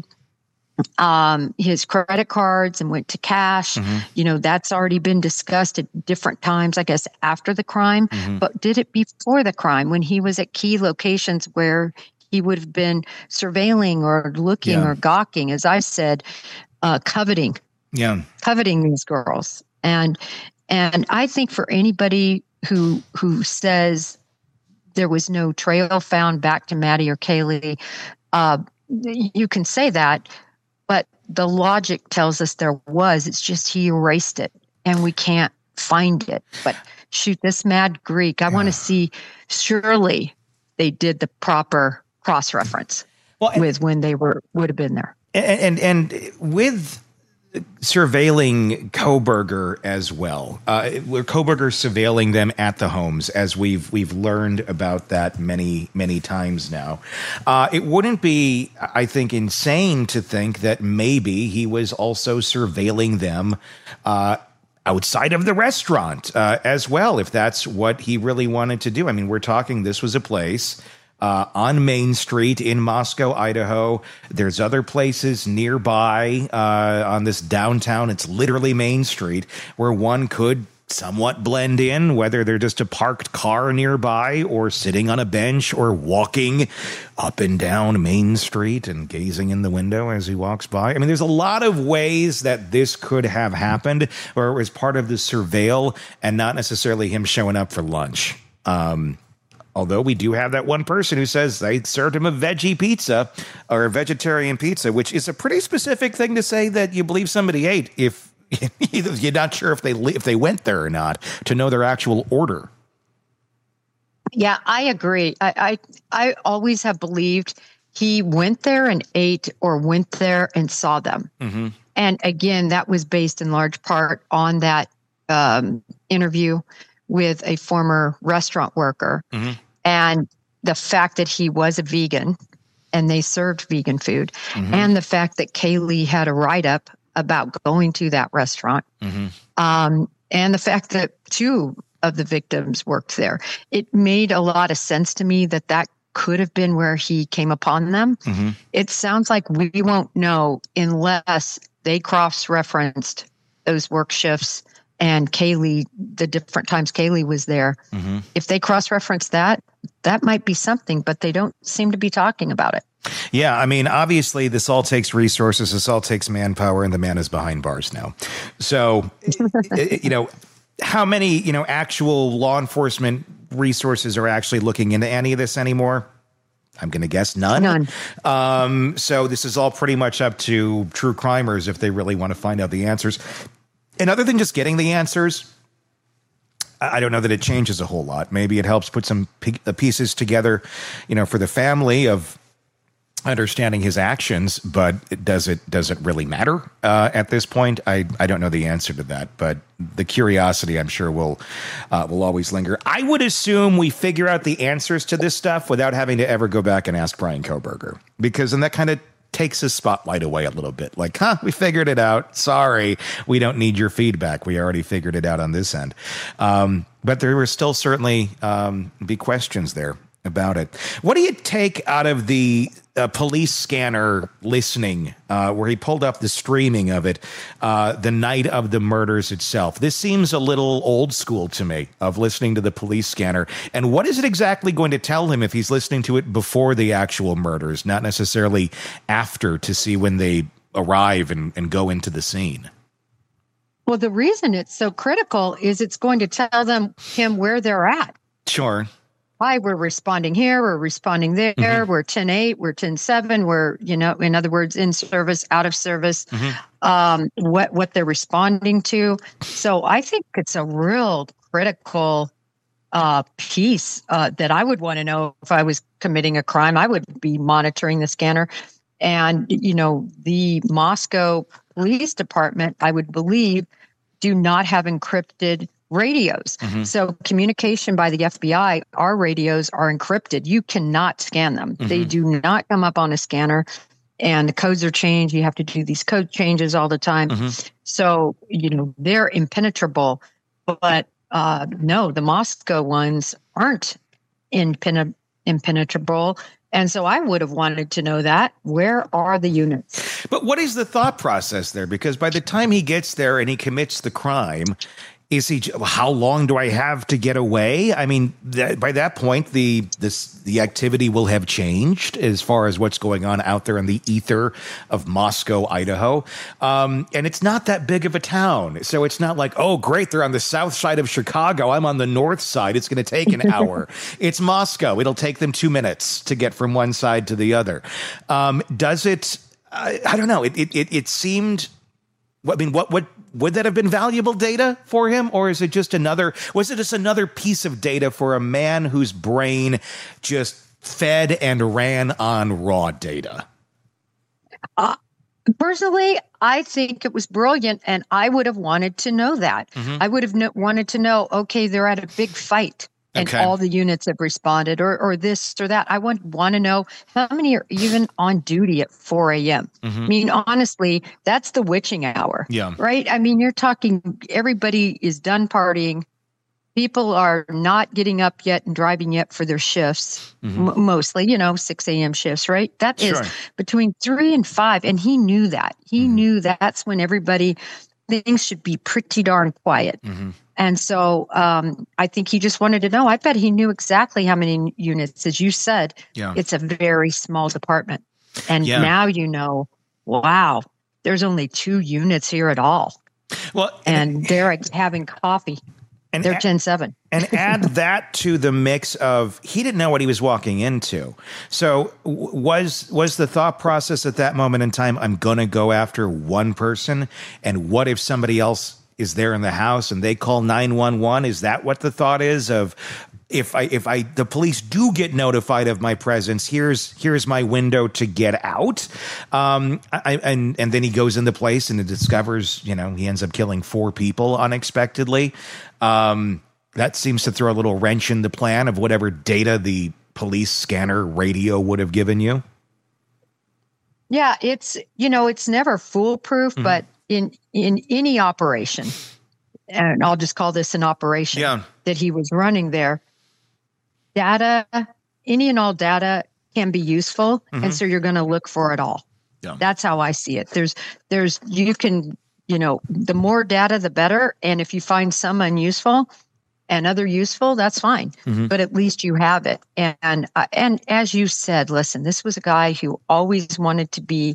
his credit cards and went to cash. That's already been discussed at different times, I guess, after the crime. But did it before the crime when he was at key locations where he would have been surveilling or looking or gawking, as I said, coveting these girls. And I think for anybody who says there was no trail found back to Maddie or Kaylee, you can say that, but the logic tells us there was. It's just he erased it, and we can't find it. But shoot, this Mad Greek, I want to see, surely they did the proper cross-reference with when they would have been there. And with surveilling Kohberger as well. Kohberger surveilling them at the homes, as we've learned about that many times now. It wouldn't be, I think, insane to think that maybe he was also surveilling them outside of the restaurant as well, if that's what he really wanted to do. I mean, we're talking, this was a place on Main Street in Moscow, Idaho. There's other places nearby on this downtown. It's literally Main Street where one could somewhat blend in, whether they're just a parked car nearby or sitting on a bench or walking up and down Main Street and gazing in the window as he walks by. I mean, there's a lot of ways that this could have happened, where it was part of the surveil and not necessarily him showing up for lunch. Although we do have that one person who says they served him a veggie pizza or a vegetarian pizza, which is a pretty specific thing to say that you believe somebody ate if you're not sure if they went there or not, to know their actual order. Yeah, I agree. I always have believed he went there and ate, or went there and saw them. And again, that was based in large part on that interview with a former restaurant worker. And the fact that he was a vegan and they served vegan food, and the fact that Kaylee had a write-up about going to that restaurant, and the fact that two of the victims worked there. It made a lot of sense to me that could have been where he came upon them. It sounds like we won't know unless they cross-referenced those work shifts and Kaylee, the different times Kaylee was there. If they cross-reference that might be something, but they don't seem to be talking about it. Yeah, I mean, obviously, this all takes resources. This all takes manpower, and the man is behind bars now. So, how many, actual law enforcement resources are actually looking into any of this anymore? I'm going to guess none. So this is all pretty much up to true crimers if they really want to find out the answers. And other than just getting the answers, I don't know that it changes a whole lot. Maybe it helps put some pieces together, for the family of understanding his actions. But does it really matter at this point? I don't know the answer to that. But the curiosity, I'm sure, will always linger. I would assume we figure out the answers to this stuff without having to ever go back and ask Bryan Kohberger, because then that kind of takes his spotlight away a little bit. Like, we figured it out. Sorry, we don't need your feedback. We already figured it out on this end. But there will still certainly be questions there about it. What do you take out of the police scanner listening, where he pulled up the streaming of it the night of the murders itself? This seems a little old school to me, of listening to the police scanner. And what is it exactly going to tell him if he's listening to it before the actual murders, not necessarily after, to see when they arrive and go into the scene? Well, the reason it's so critical is it's going to tell him where they're at. Sure. Hi, we're responding here, we're responding there, we're 10-8, we're 10-7, we're, in other words, in service, out of service, what they're responding to. So I think it's a real critical piece that I would want to know if I was committing a crime. I would be monitoring the scanner. And, the Moscow Police Department, I would believe, do not have encrypted radios. So communication by the FBI, our radios are encrypted. You cannot scan them. They do not come up on a scanner, and the codes are changed. You have to do these code changes all the time. So, they're impenetrable. But no, the Moscow ones aren't impenetrable. And so I would have wanted to know that. Where are the units? But what is the thought process there? Because by the time he gets there and he commits the crime, how long do I have to get away? I mean, by that point, the activity will have changed as far as what's going on out there in the ether of Moscow, Idaho. And it's not that big of a town. So it's not like, oh, great, they're on the south side of Chicago. I'm on the north side. It's going to take an hour. It's Moscow. It'll take them 2 minutes to get from one side to the other. Does it? I don't know. It seemed. I mean, what would that have been valuable data for him, or is it just another piece of data for a man whose brain just fed and ran on raw data? Personally, I think it was brilliant, and I would have wanted to know that. I would have wanted to know, okay, they're at a big fight, and all the units have responded, or this or that. I want to know how many are even on duty at 4 a.m. I mean, honestly, that's the witching hour, right? I mean, you're talking, everybody is done partying. People are not getting up yet and driving yet for their shifts, mostly, 6 a.m. shifts, right? That is between 3 and 5. And he knew that. He knew that's when things should be pretty darn quiet. And so I think he just wanted to know. I bet he knew exactly how many units. As you said, it's a very small department. And now wow, there's only 2 units here at all. Well, and they're having coffee. And they're 10-7. And add that to the mix of, he didn't know what he was walking into. So was the thought process at that moment in time, I'm going to go after one person? And what if somebody else is there in the house and they call 911? Is that what the thought is of, if the police do get notified of my presence, here's my window to get out? And then he goes in the place and it discovers, he ends up killing 4 people unexpectedly. That seems to throw a little wrench in the plan of whatever data the police scanner radio would have given you. Yeah, it's never foolproof, but in any operation, and I'll just call this an operation that he was running there, data, any and all data can be useful. And so you're going to look for it all. Yeah. That's how I see it. You can, the more data, the better. And if you find some unuseful and other useful, that's fine. But at least you have it. And as you said, listen, this was a guy who always wanted to be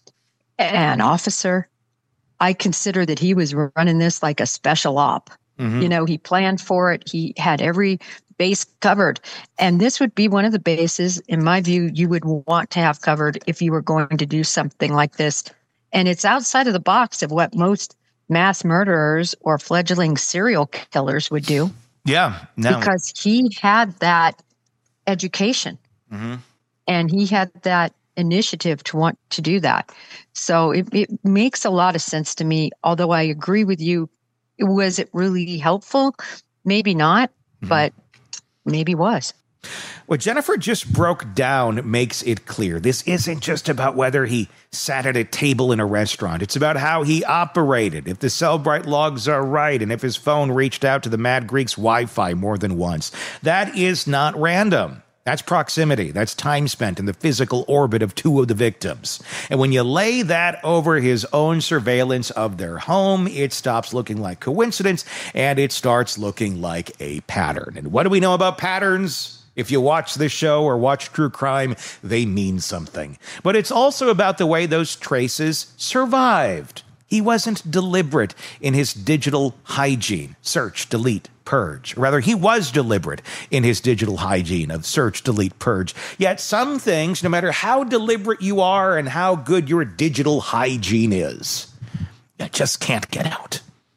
an officer. I consider that he was running this like a special op. He planned for it. He had every base covered. And this would be one of the bases, in my view, you would want to have covered if you were going to do something like this. And it's outside of the box of what most mass murderers or fledgling serial killers would do. Yeah. No. Because he had that education and he had that initiative to want to do that. So it makes a lot of sense to me, although I agree with you. Was it really helpful? Maybe not, but maybe was. What Jennifer just broke down makes it clear. This isn't just about whether he sat at a table in a restaurant. It's about how he operated, if the Cellbrite logs are right, and if his phone reached out to the Mad Greek's Wi-Fi more than once. That is not random. That's proximity. That's time spent in the physical orbit of two of the victims. And when you lay that over his own surveillance of their home, it stops looking like coincidence and it starts looking like a pattern. And what do we know about patterns? If you watch this show or watch true crime, they mean something. But it's also about the way those traces survived. He wasn't deliberate in his digital hygiene. Search, delete, purge. Rather, he was deliberate in his digital hygiene of search, delete, purge. Yet some things, no matter how deliberate you are and how good your digital hygiene is, you just can't get out.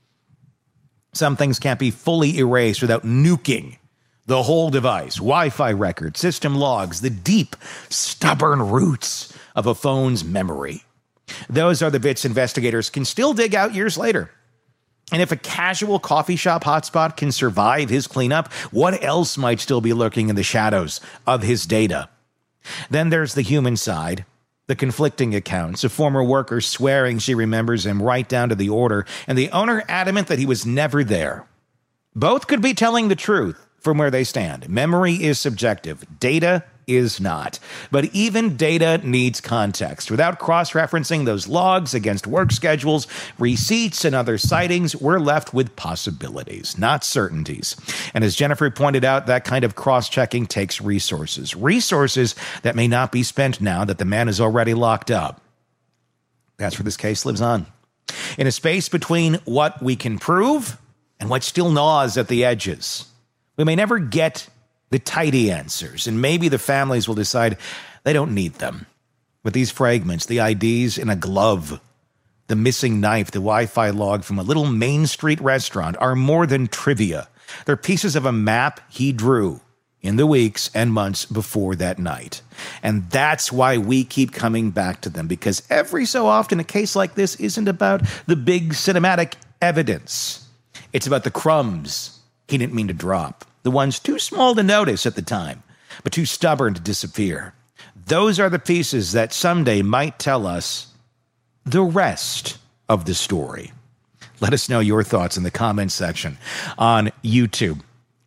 Some things can't be fully erased without nuking the whole device, Wi-Fi records, system logs, the deep, stubborn roots of a phone's memory. Those are the bits investigators can still dig out years later. And if a casual coffee shop hotspot can survive his cleanup, what else might still be lurking in the shadows of his data? Then there's the human side, the conflicting accounts, a former worker swearing she remembers him right down to the order, and the owner adamant that he was never there. Both could be telling the truth from where they stand. Memory is subjective. Data is not. But even data needs context. Without cross-referencing those logs against work schedules, receipts, and other sightings, we're left with possibilities, not certainties. And as Jennifer pointed out, that kind of cross-checking takes resources. Resources that may not be spent now that the man is already locked up. That's where this case lives on. In a space between what we can prove and what still gnaws at the edges. We may never get the tidy answers, and maybe the families will decide they don't need them. With these fragments, the IDs in a glove, the missing knife, the Wi-Fi log from a little Main Street restaurant are more than trivia. They're pieces of a map he drew in the weeks and months before that night. And that's why we keep coming back to them, because every so often a case like this isn't about the big cinematic evidence. It's about the crumbs he didn't mean to drop. The ones too small to notice at the time, but too stubborn to disappear. Those are the pieces that someday might tell us the rest of the story. Let us know your thoughts in the comments section on YouTube.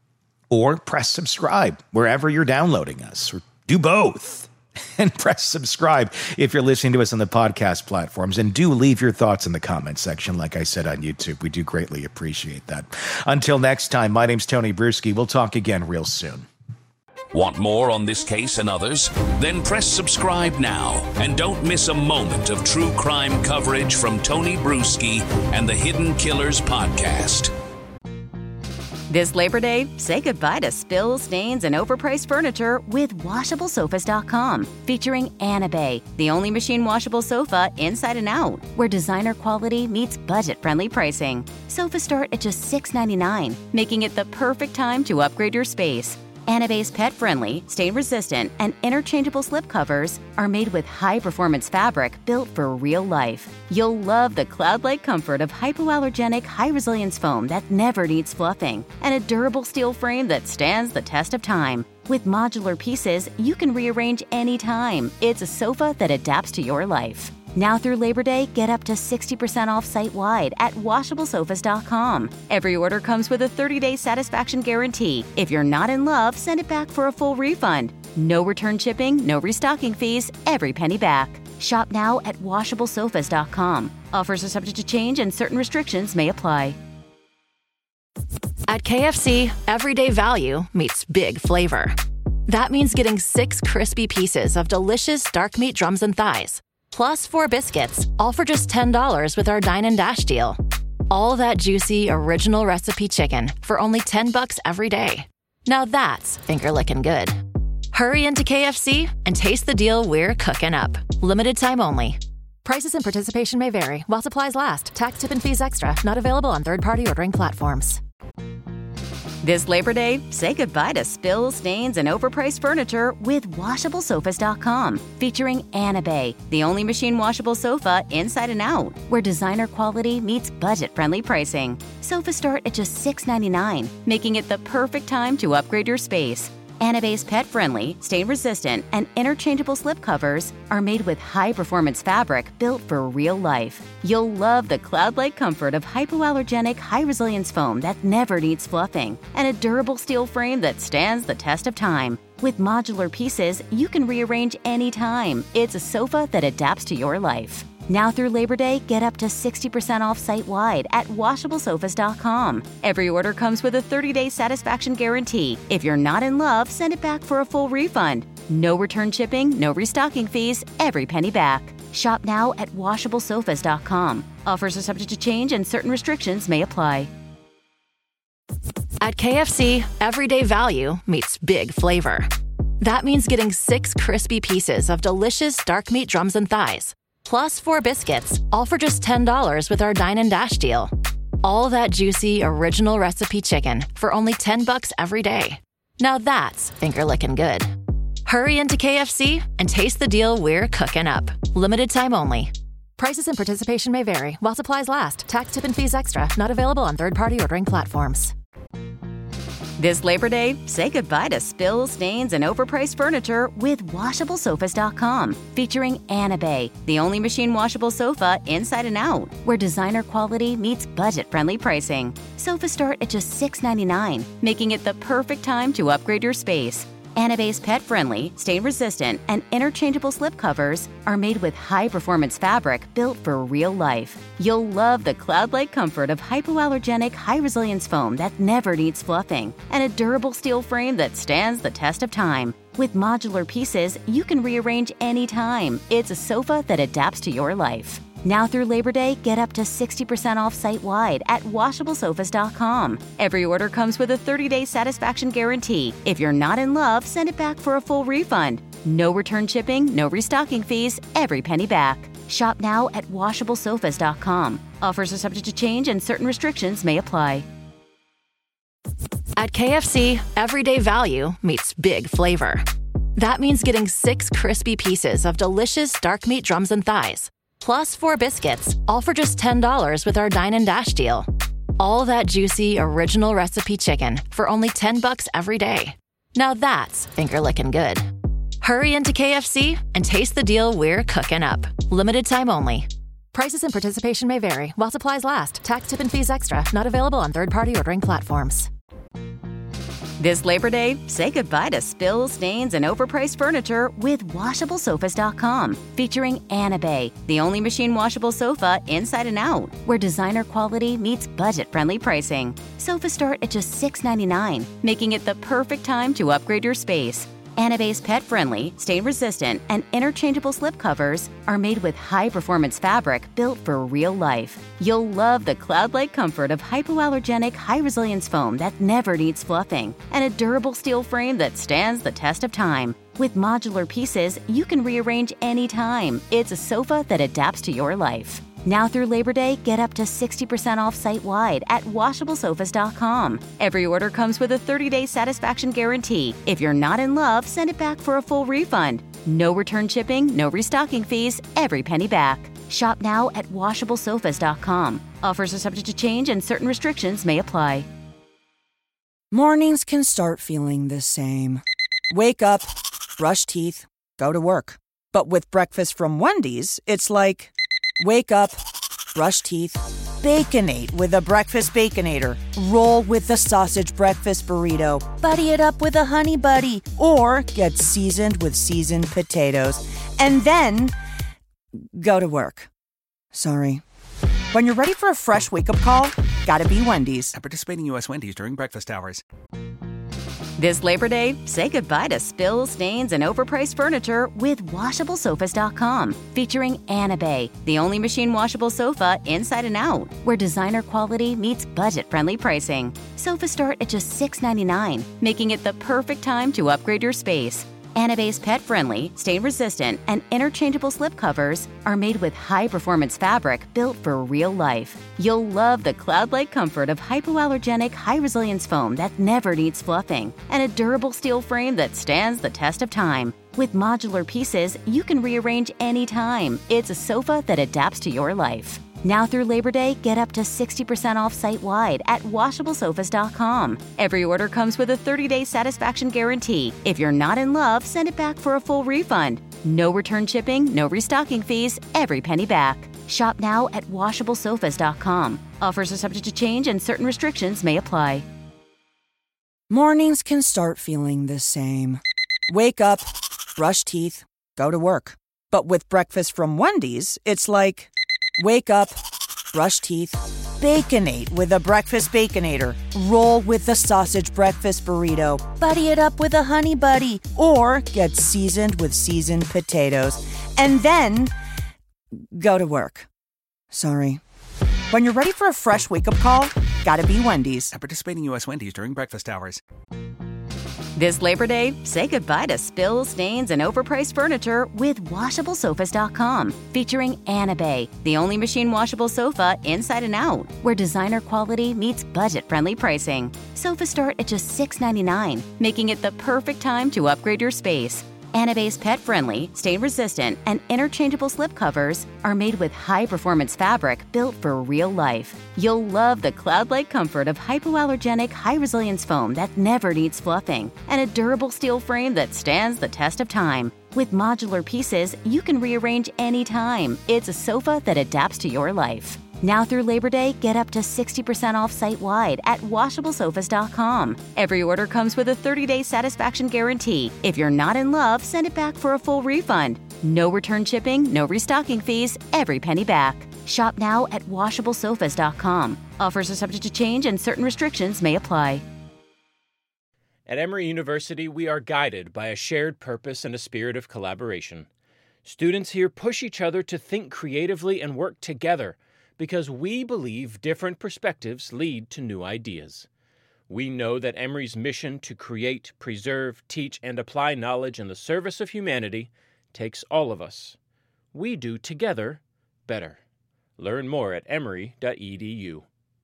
Or press subscribe wherever you're downloading us. Or do both. And press subscribe if you're listening to us on the podcast platforms. And do leave your thoughts in the comments section, like I said on YouTube. We do greatly appreciate that. Until next time, my name's Tony Bruschi. We'll talk again real soon. Want more on this case and others? Then press subscribe now and don't miss a moment of true crime coverage from Tony Bruschi and the Hidden Killers podcast. This Labor Day, say goodbye to spills, stains, and overpriced furniture with WashableSofas.com. Featuring Anabay, the only machine washable sofa inside and out, where designer quality meets budget-friendly pricing. Sofas start at just $6.99, making it the perfect time to upgrade your space. Anabay's pet-friendly, stain-resistant, and interchangeable slip covers are made with high-performance fabric built for real life. You'll love the cloud-like comfort of hypoallergenic, high-resilience foam that never needs fluffing, and a durable steel frame that stands the test of time. With modular pieces, you can rearrange anytime. It's a sofa that adapts to your life. Now through Labor Day, get up to 60% off site-wide at WashableSofas.com. Every order comes with a 30-day satisfaction guarantee. If you're not in love, send it back for a full refund. No return shipping, no restocking fees, every penny back. Shop now at WashableSofas.com. Offers are subject to change and certain restrictions may apply. At KFC, everyday value meets big flavor. That means getting 6 crispy pieces of delicious dark meat drums and thighs, plus 4 biscuits, all for just $10 with our Dine and Dash deal. All that juicy, original recipe chicken for only $10 every day. Now that's finger-licking good. Hurry into KFC and taste the deal we're cooking up. Limited time only. Prices and participation may vary while supplies last. Tax, tip, and fees extra. Not available on third-party ordering platforms. This Labor Day, say goodbye to spills, stains, and overpriced furniture with WashableSofas.com. Featuring Anabay, the only machine washable sofa inside and out, where designer quality meets budget-friendly pricing. Sofas start at just $6.99, making it the perfect time to upgrade your space. Anabay's pet-friendly, stain-resistant, and interchangeable slip covers are made with high-performance fabric built for real life. You'll love the cloud-like comfort of hypoallergenic, high-resilience foam that never needs fluffing, and a durable steel frame that stands the test of time. With modular pieces, you can rearrange anytime. It's a sofa that adapts to your life. Now through Labor Day, get up to 60% off site-wide at washablesofas.com. Every order comes with a 30-day satisfaction guarantee. If you're not in love, send it back for a full refund. No return shipping, no restocking fees, every penny back. Shop now at washablesofas.com. Offers are subject to change and certain restrictions may apply. At KFC, everyday value meets big flavor. That means getting 6 crispy pieces of delicious dark meat drums and thighs, plus 4 biscuits, all for just $10 with our Dine and Dash deal. All that juicy, original recipe chicken for only $10 every day. Now that's finger-licking good. Hurry into KFC and taste the deal we're cooking up. Limited time only. Prices and participation may vary while supplies last. Tax, tip, and fees extra. Not available on third-party ordering platforms. This Labor Day, say goodbye to spills, stains, and overpriced furniture with washablesofas.com. Featuring Anabay, the only machine washable sofa inside and out, where designer quality meets budget-friendly pricing. Sofas start at just $6.99, making it the perfect time to upgrade your space. Anabay's pet-friendly, stain-resistant, and interchangeable slipcovers are made with high-performance fabric built for real life. You'll love the cloud-like comfort of hypoallergenic, high-resilience foam that never needs fluffing, and a durable steel frame that stands the test of time. With modular pieces, you can rearrange anytime. It's a sofa that adapts to your life. Now through Labor Day, get up to 60% off site-wide at washablesofas.com. Every order comes with a 30-day satisfaction guarantee. If you're not in love, send it back for a full refund. No return shipping, no restocking fees, every penny back. Shop now at washablesofas.com. Offers are subject to change and certain restrictions may apply. At KFC, everyday value meets big flavor. That means getting 6 crispy pieces of delicious dark meat drums and thighs, plus 4 biscuits, all for just $10 with our Dine and Dash deal. All that juicy, original recipe chicken for only $10 every day. Now that's finger-licking good. Hurry into KFC and taste the deal we're cooking up. Limited time only. Prices and participation may vary while supplies last. Tax, tip, and fees extra. Not available on third-party ordering platforms. This Labor Day, say goodbye to spills, stains, and overpriced furniture with washablesofas.com. Featuring Anabay, the only machine washable sofa inside and out, where designer quality meets budget-friendly pricing. Sofas start at just $6.99, making it the perfect time to upgrade your space. Anabay's pet-friendly, stain-resistant, and interchangeable slipcovers are made with high-performance fabric built for real life. You'll love the cloud-like comfort of hypoallergenic, high-resilience foam that never needs fluffing, and a durable steel frame that stands the test of time. With modular pieces, you can rearrange anytime. It's a sofa that adapts to your life. Now through Labor Day, get up to 60% off site-wide at washablesofas.com. Every order comes with a 30-day satisfaction guarantee. If you're not in love, send it back for a full refund. No return shipping, no restocking fees, every penny back. Shop now at washablesofas.com. Offers are subject to change and certain restrictions may apply. Mornings can start feeling the same. Wake up, brush teeth, go to work. But with breakfast from Wendy's, it's like... Wake up, brush teeth, Baconate with a breakfast Baconator. Roll with the sausage breakfast burrito. Buddy it up with a Honey Buddy. Or get seasoned with seasoned potatoes. And then go to work. Sorry. When you're ready for a fresh wake-up call, gotta be Wendy's. At participating U.S. Wendy's during breakfast hours. This Labor Day, say goodbye to spills, stains, and overpriced furniture with washablesofas.com. Featuring Anabay, the only machine washable sofa inside and out, where designer quality meets budget-friendly pricing. Sofas start at just $6.99, making it the perfect time to upgrade your space. Anabay's pet-friendly, stain-resistant, and interchangeable slipcovers are made with high-performance fabric built for real life. You'll love the cloud-like comfort of hypoallergenic, high-resilience foam that never needs fluffing, and a durable steel frame that stands the test of time. With modular pieces, you can rearrange anytime. It's a sofa that adapts to your life. Now through Labor Day, get up to 60% off site-wide at washablesofas.com. Every order comes with a 30-day satisfaction guarantee. If you're not in love, send it back for a full refund. No return shipping, no restocking fees, every penny back. Shop now at washablesofas.com. Offers are subject to change and certain restrictions may apply. Mornings can start feeling the same. Wake up, brush teeth, go to work. But with breakfast from Wendy's, it's like, wake up, brush teeth, Baconate with a breakfast Baconator. Roll with the sausage breakfast burrito. Buddy it up with a honey buddy. Or get seasoned with seasoned potatoes. And then go to work. Sorry. When you're ready for a fresh wake-up call, gotta be Wendy's. At participating U.S. Wendy's during breakfast hours. This Labor Day, say goodbye to spills, stains, and overpriced furniture with WashableSofas.com. Featuring Anabay, the only machine washable sofa inside and out, where designer quality meets budget-friendly pricing. Sofas start at just $6.99, making it the perfect time to upgrade your space. Anabay's pet-friendly, stain-resistant, and interchangeable slipcovers are made with high-performance fabric built for real life. You'll love the cloud-like comfort of hypoallergenic, high-resilience foam that never needs fluffing, and a durable steel frame that stands the test of time. With modular pieces, you can rearrange anytime. It's a sofa that adapts to your life. Now through Labor Day, get up to 60% off site-wide at WashableSofas.com. Every order comes with a 30-day satisfaction guarantee. If you're not in love, send it back for a full refund. No return shipping, no restocking fees, every penny back. Shop now at WashableSofas.com. Offers are subject to change and certain restrictions may apply. At Emory University, we are guided by a shared purpose and a spirit of collaboration. Students here push each other to think creatively and work together, because we believe different perspectives lead to new ideas. We know that Emory's mission to create, preserve, teach, and apply knowledge in the service of humanity takes all of us. We do together better. Learn more at emory.edu.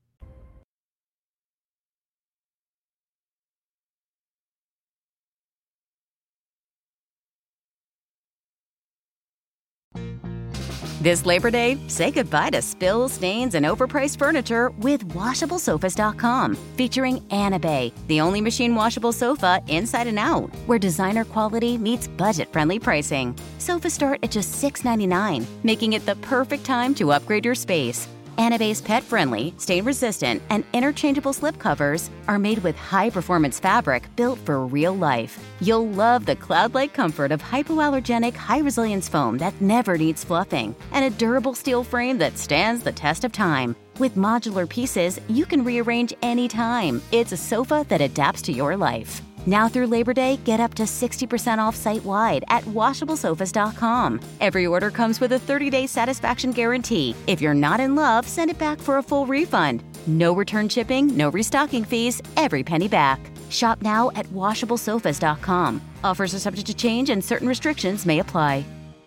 This Labor Day, say goodbye to spills, stains, and overpriced furniture with WashableSofas.com. Featuring Anabay, the only machine washable sofa inside and out, where designer quality meets budget-friendly pricing. Sofas start at just $6.99, making it the perfect time to upgrade your space. Anabay's pet-friendly, stain-resistant, and interchangeable slipcovers are made with high-performance fabric built for real life. You'll love the cloud-like comfort of hypoallergenic, high-resilience foam that never needs fluffing, and a durable steel frame that stands the test of time. With modular pieces, you can rearrange anytime. It's a sofa that adapts to your life. Now through Labor Day, get up to 60% off site-wide at WashableSofas.com. Every order comes with a 30-day satisfaction guarantee. If you're not in love, send it back for a full refund. No return shipping, no restocking fees, every penny back. Shop now at WashableSofas.com. Offers are subject to change and certain restrictions may apply.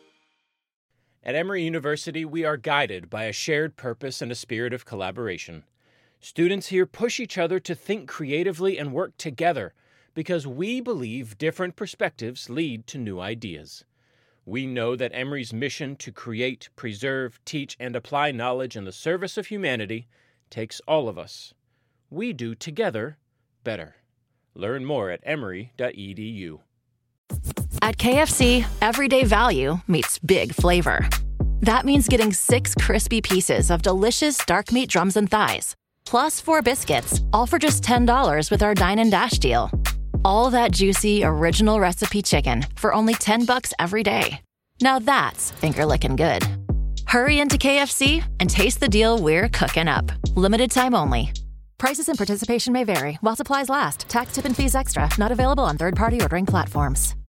At Emory University, we are guided by a shared purpose and a spirit of collaboration. Students here push each other to think creatively and work together, because we believe different perspectives lead to new ideas. We know that Emory's mission to create, preserve, teach, and apply knowledge in the service of humanity takes all of us. We do together better. Learn more at emory.edu. At KFC, everyday value meets big flavor. That means getting 6 crispy pieces of delicious dark meat drums and thighs, plus 4 biscuits, all for just $10 with our Dine and Dash deal. All that juicy, original recipe chicken for only $10 every day. Now that's finger-licking good. Hurry into KFC and taste the deal we're cooking up. Limited time only. Prices and participation may vary while supplies last. Tax, tip, and fees extra. Not available on third-party ordering platforms.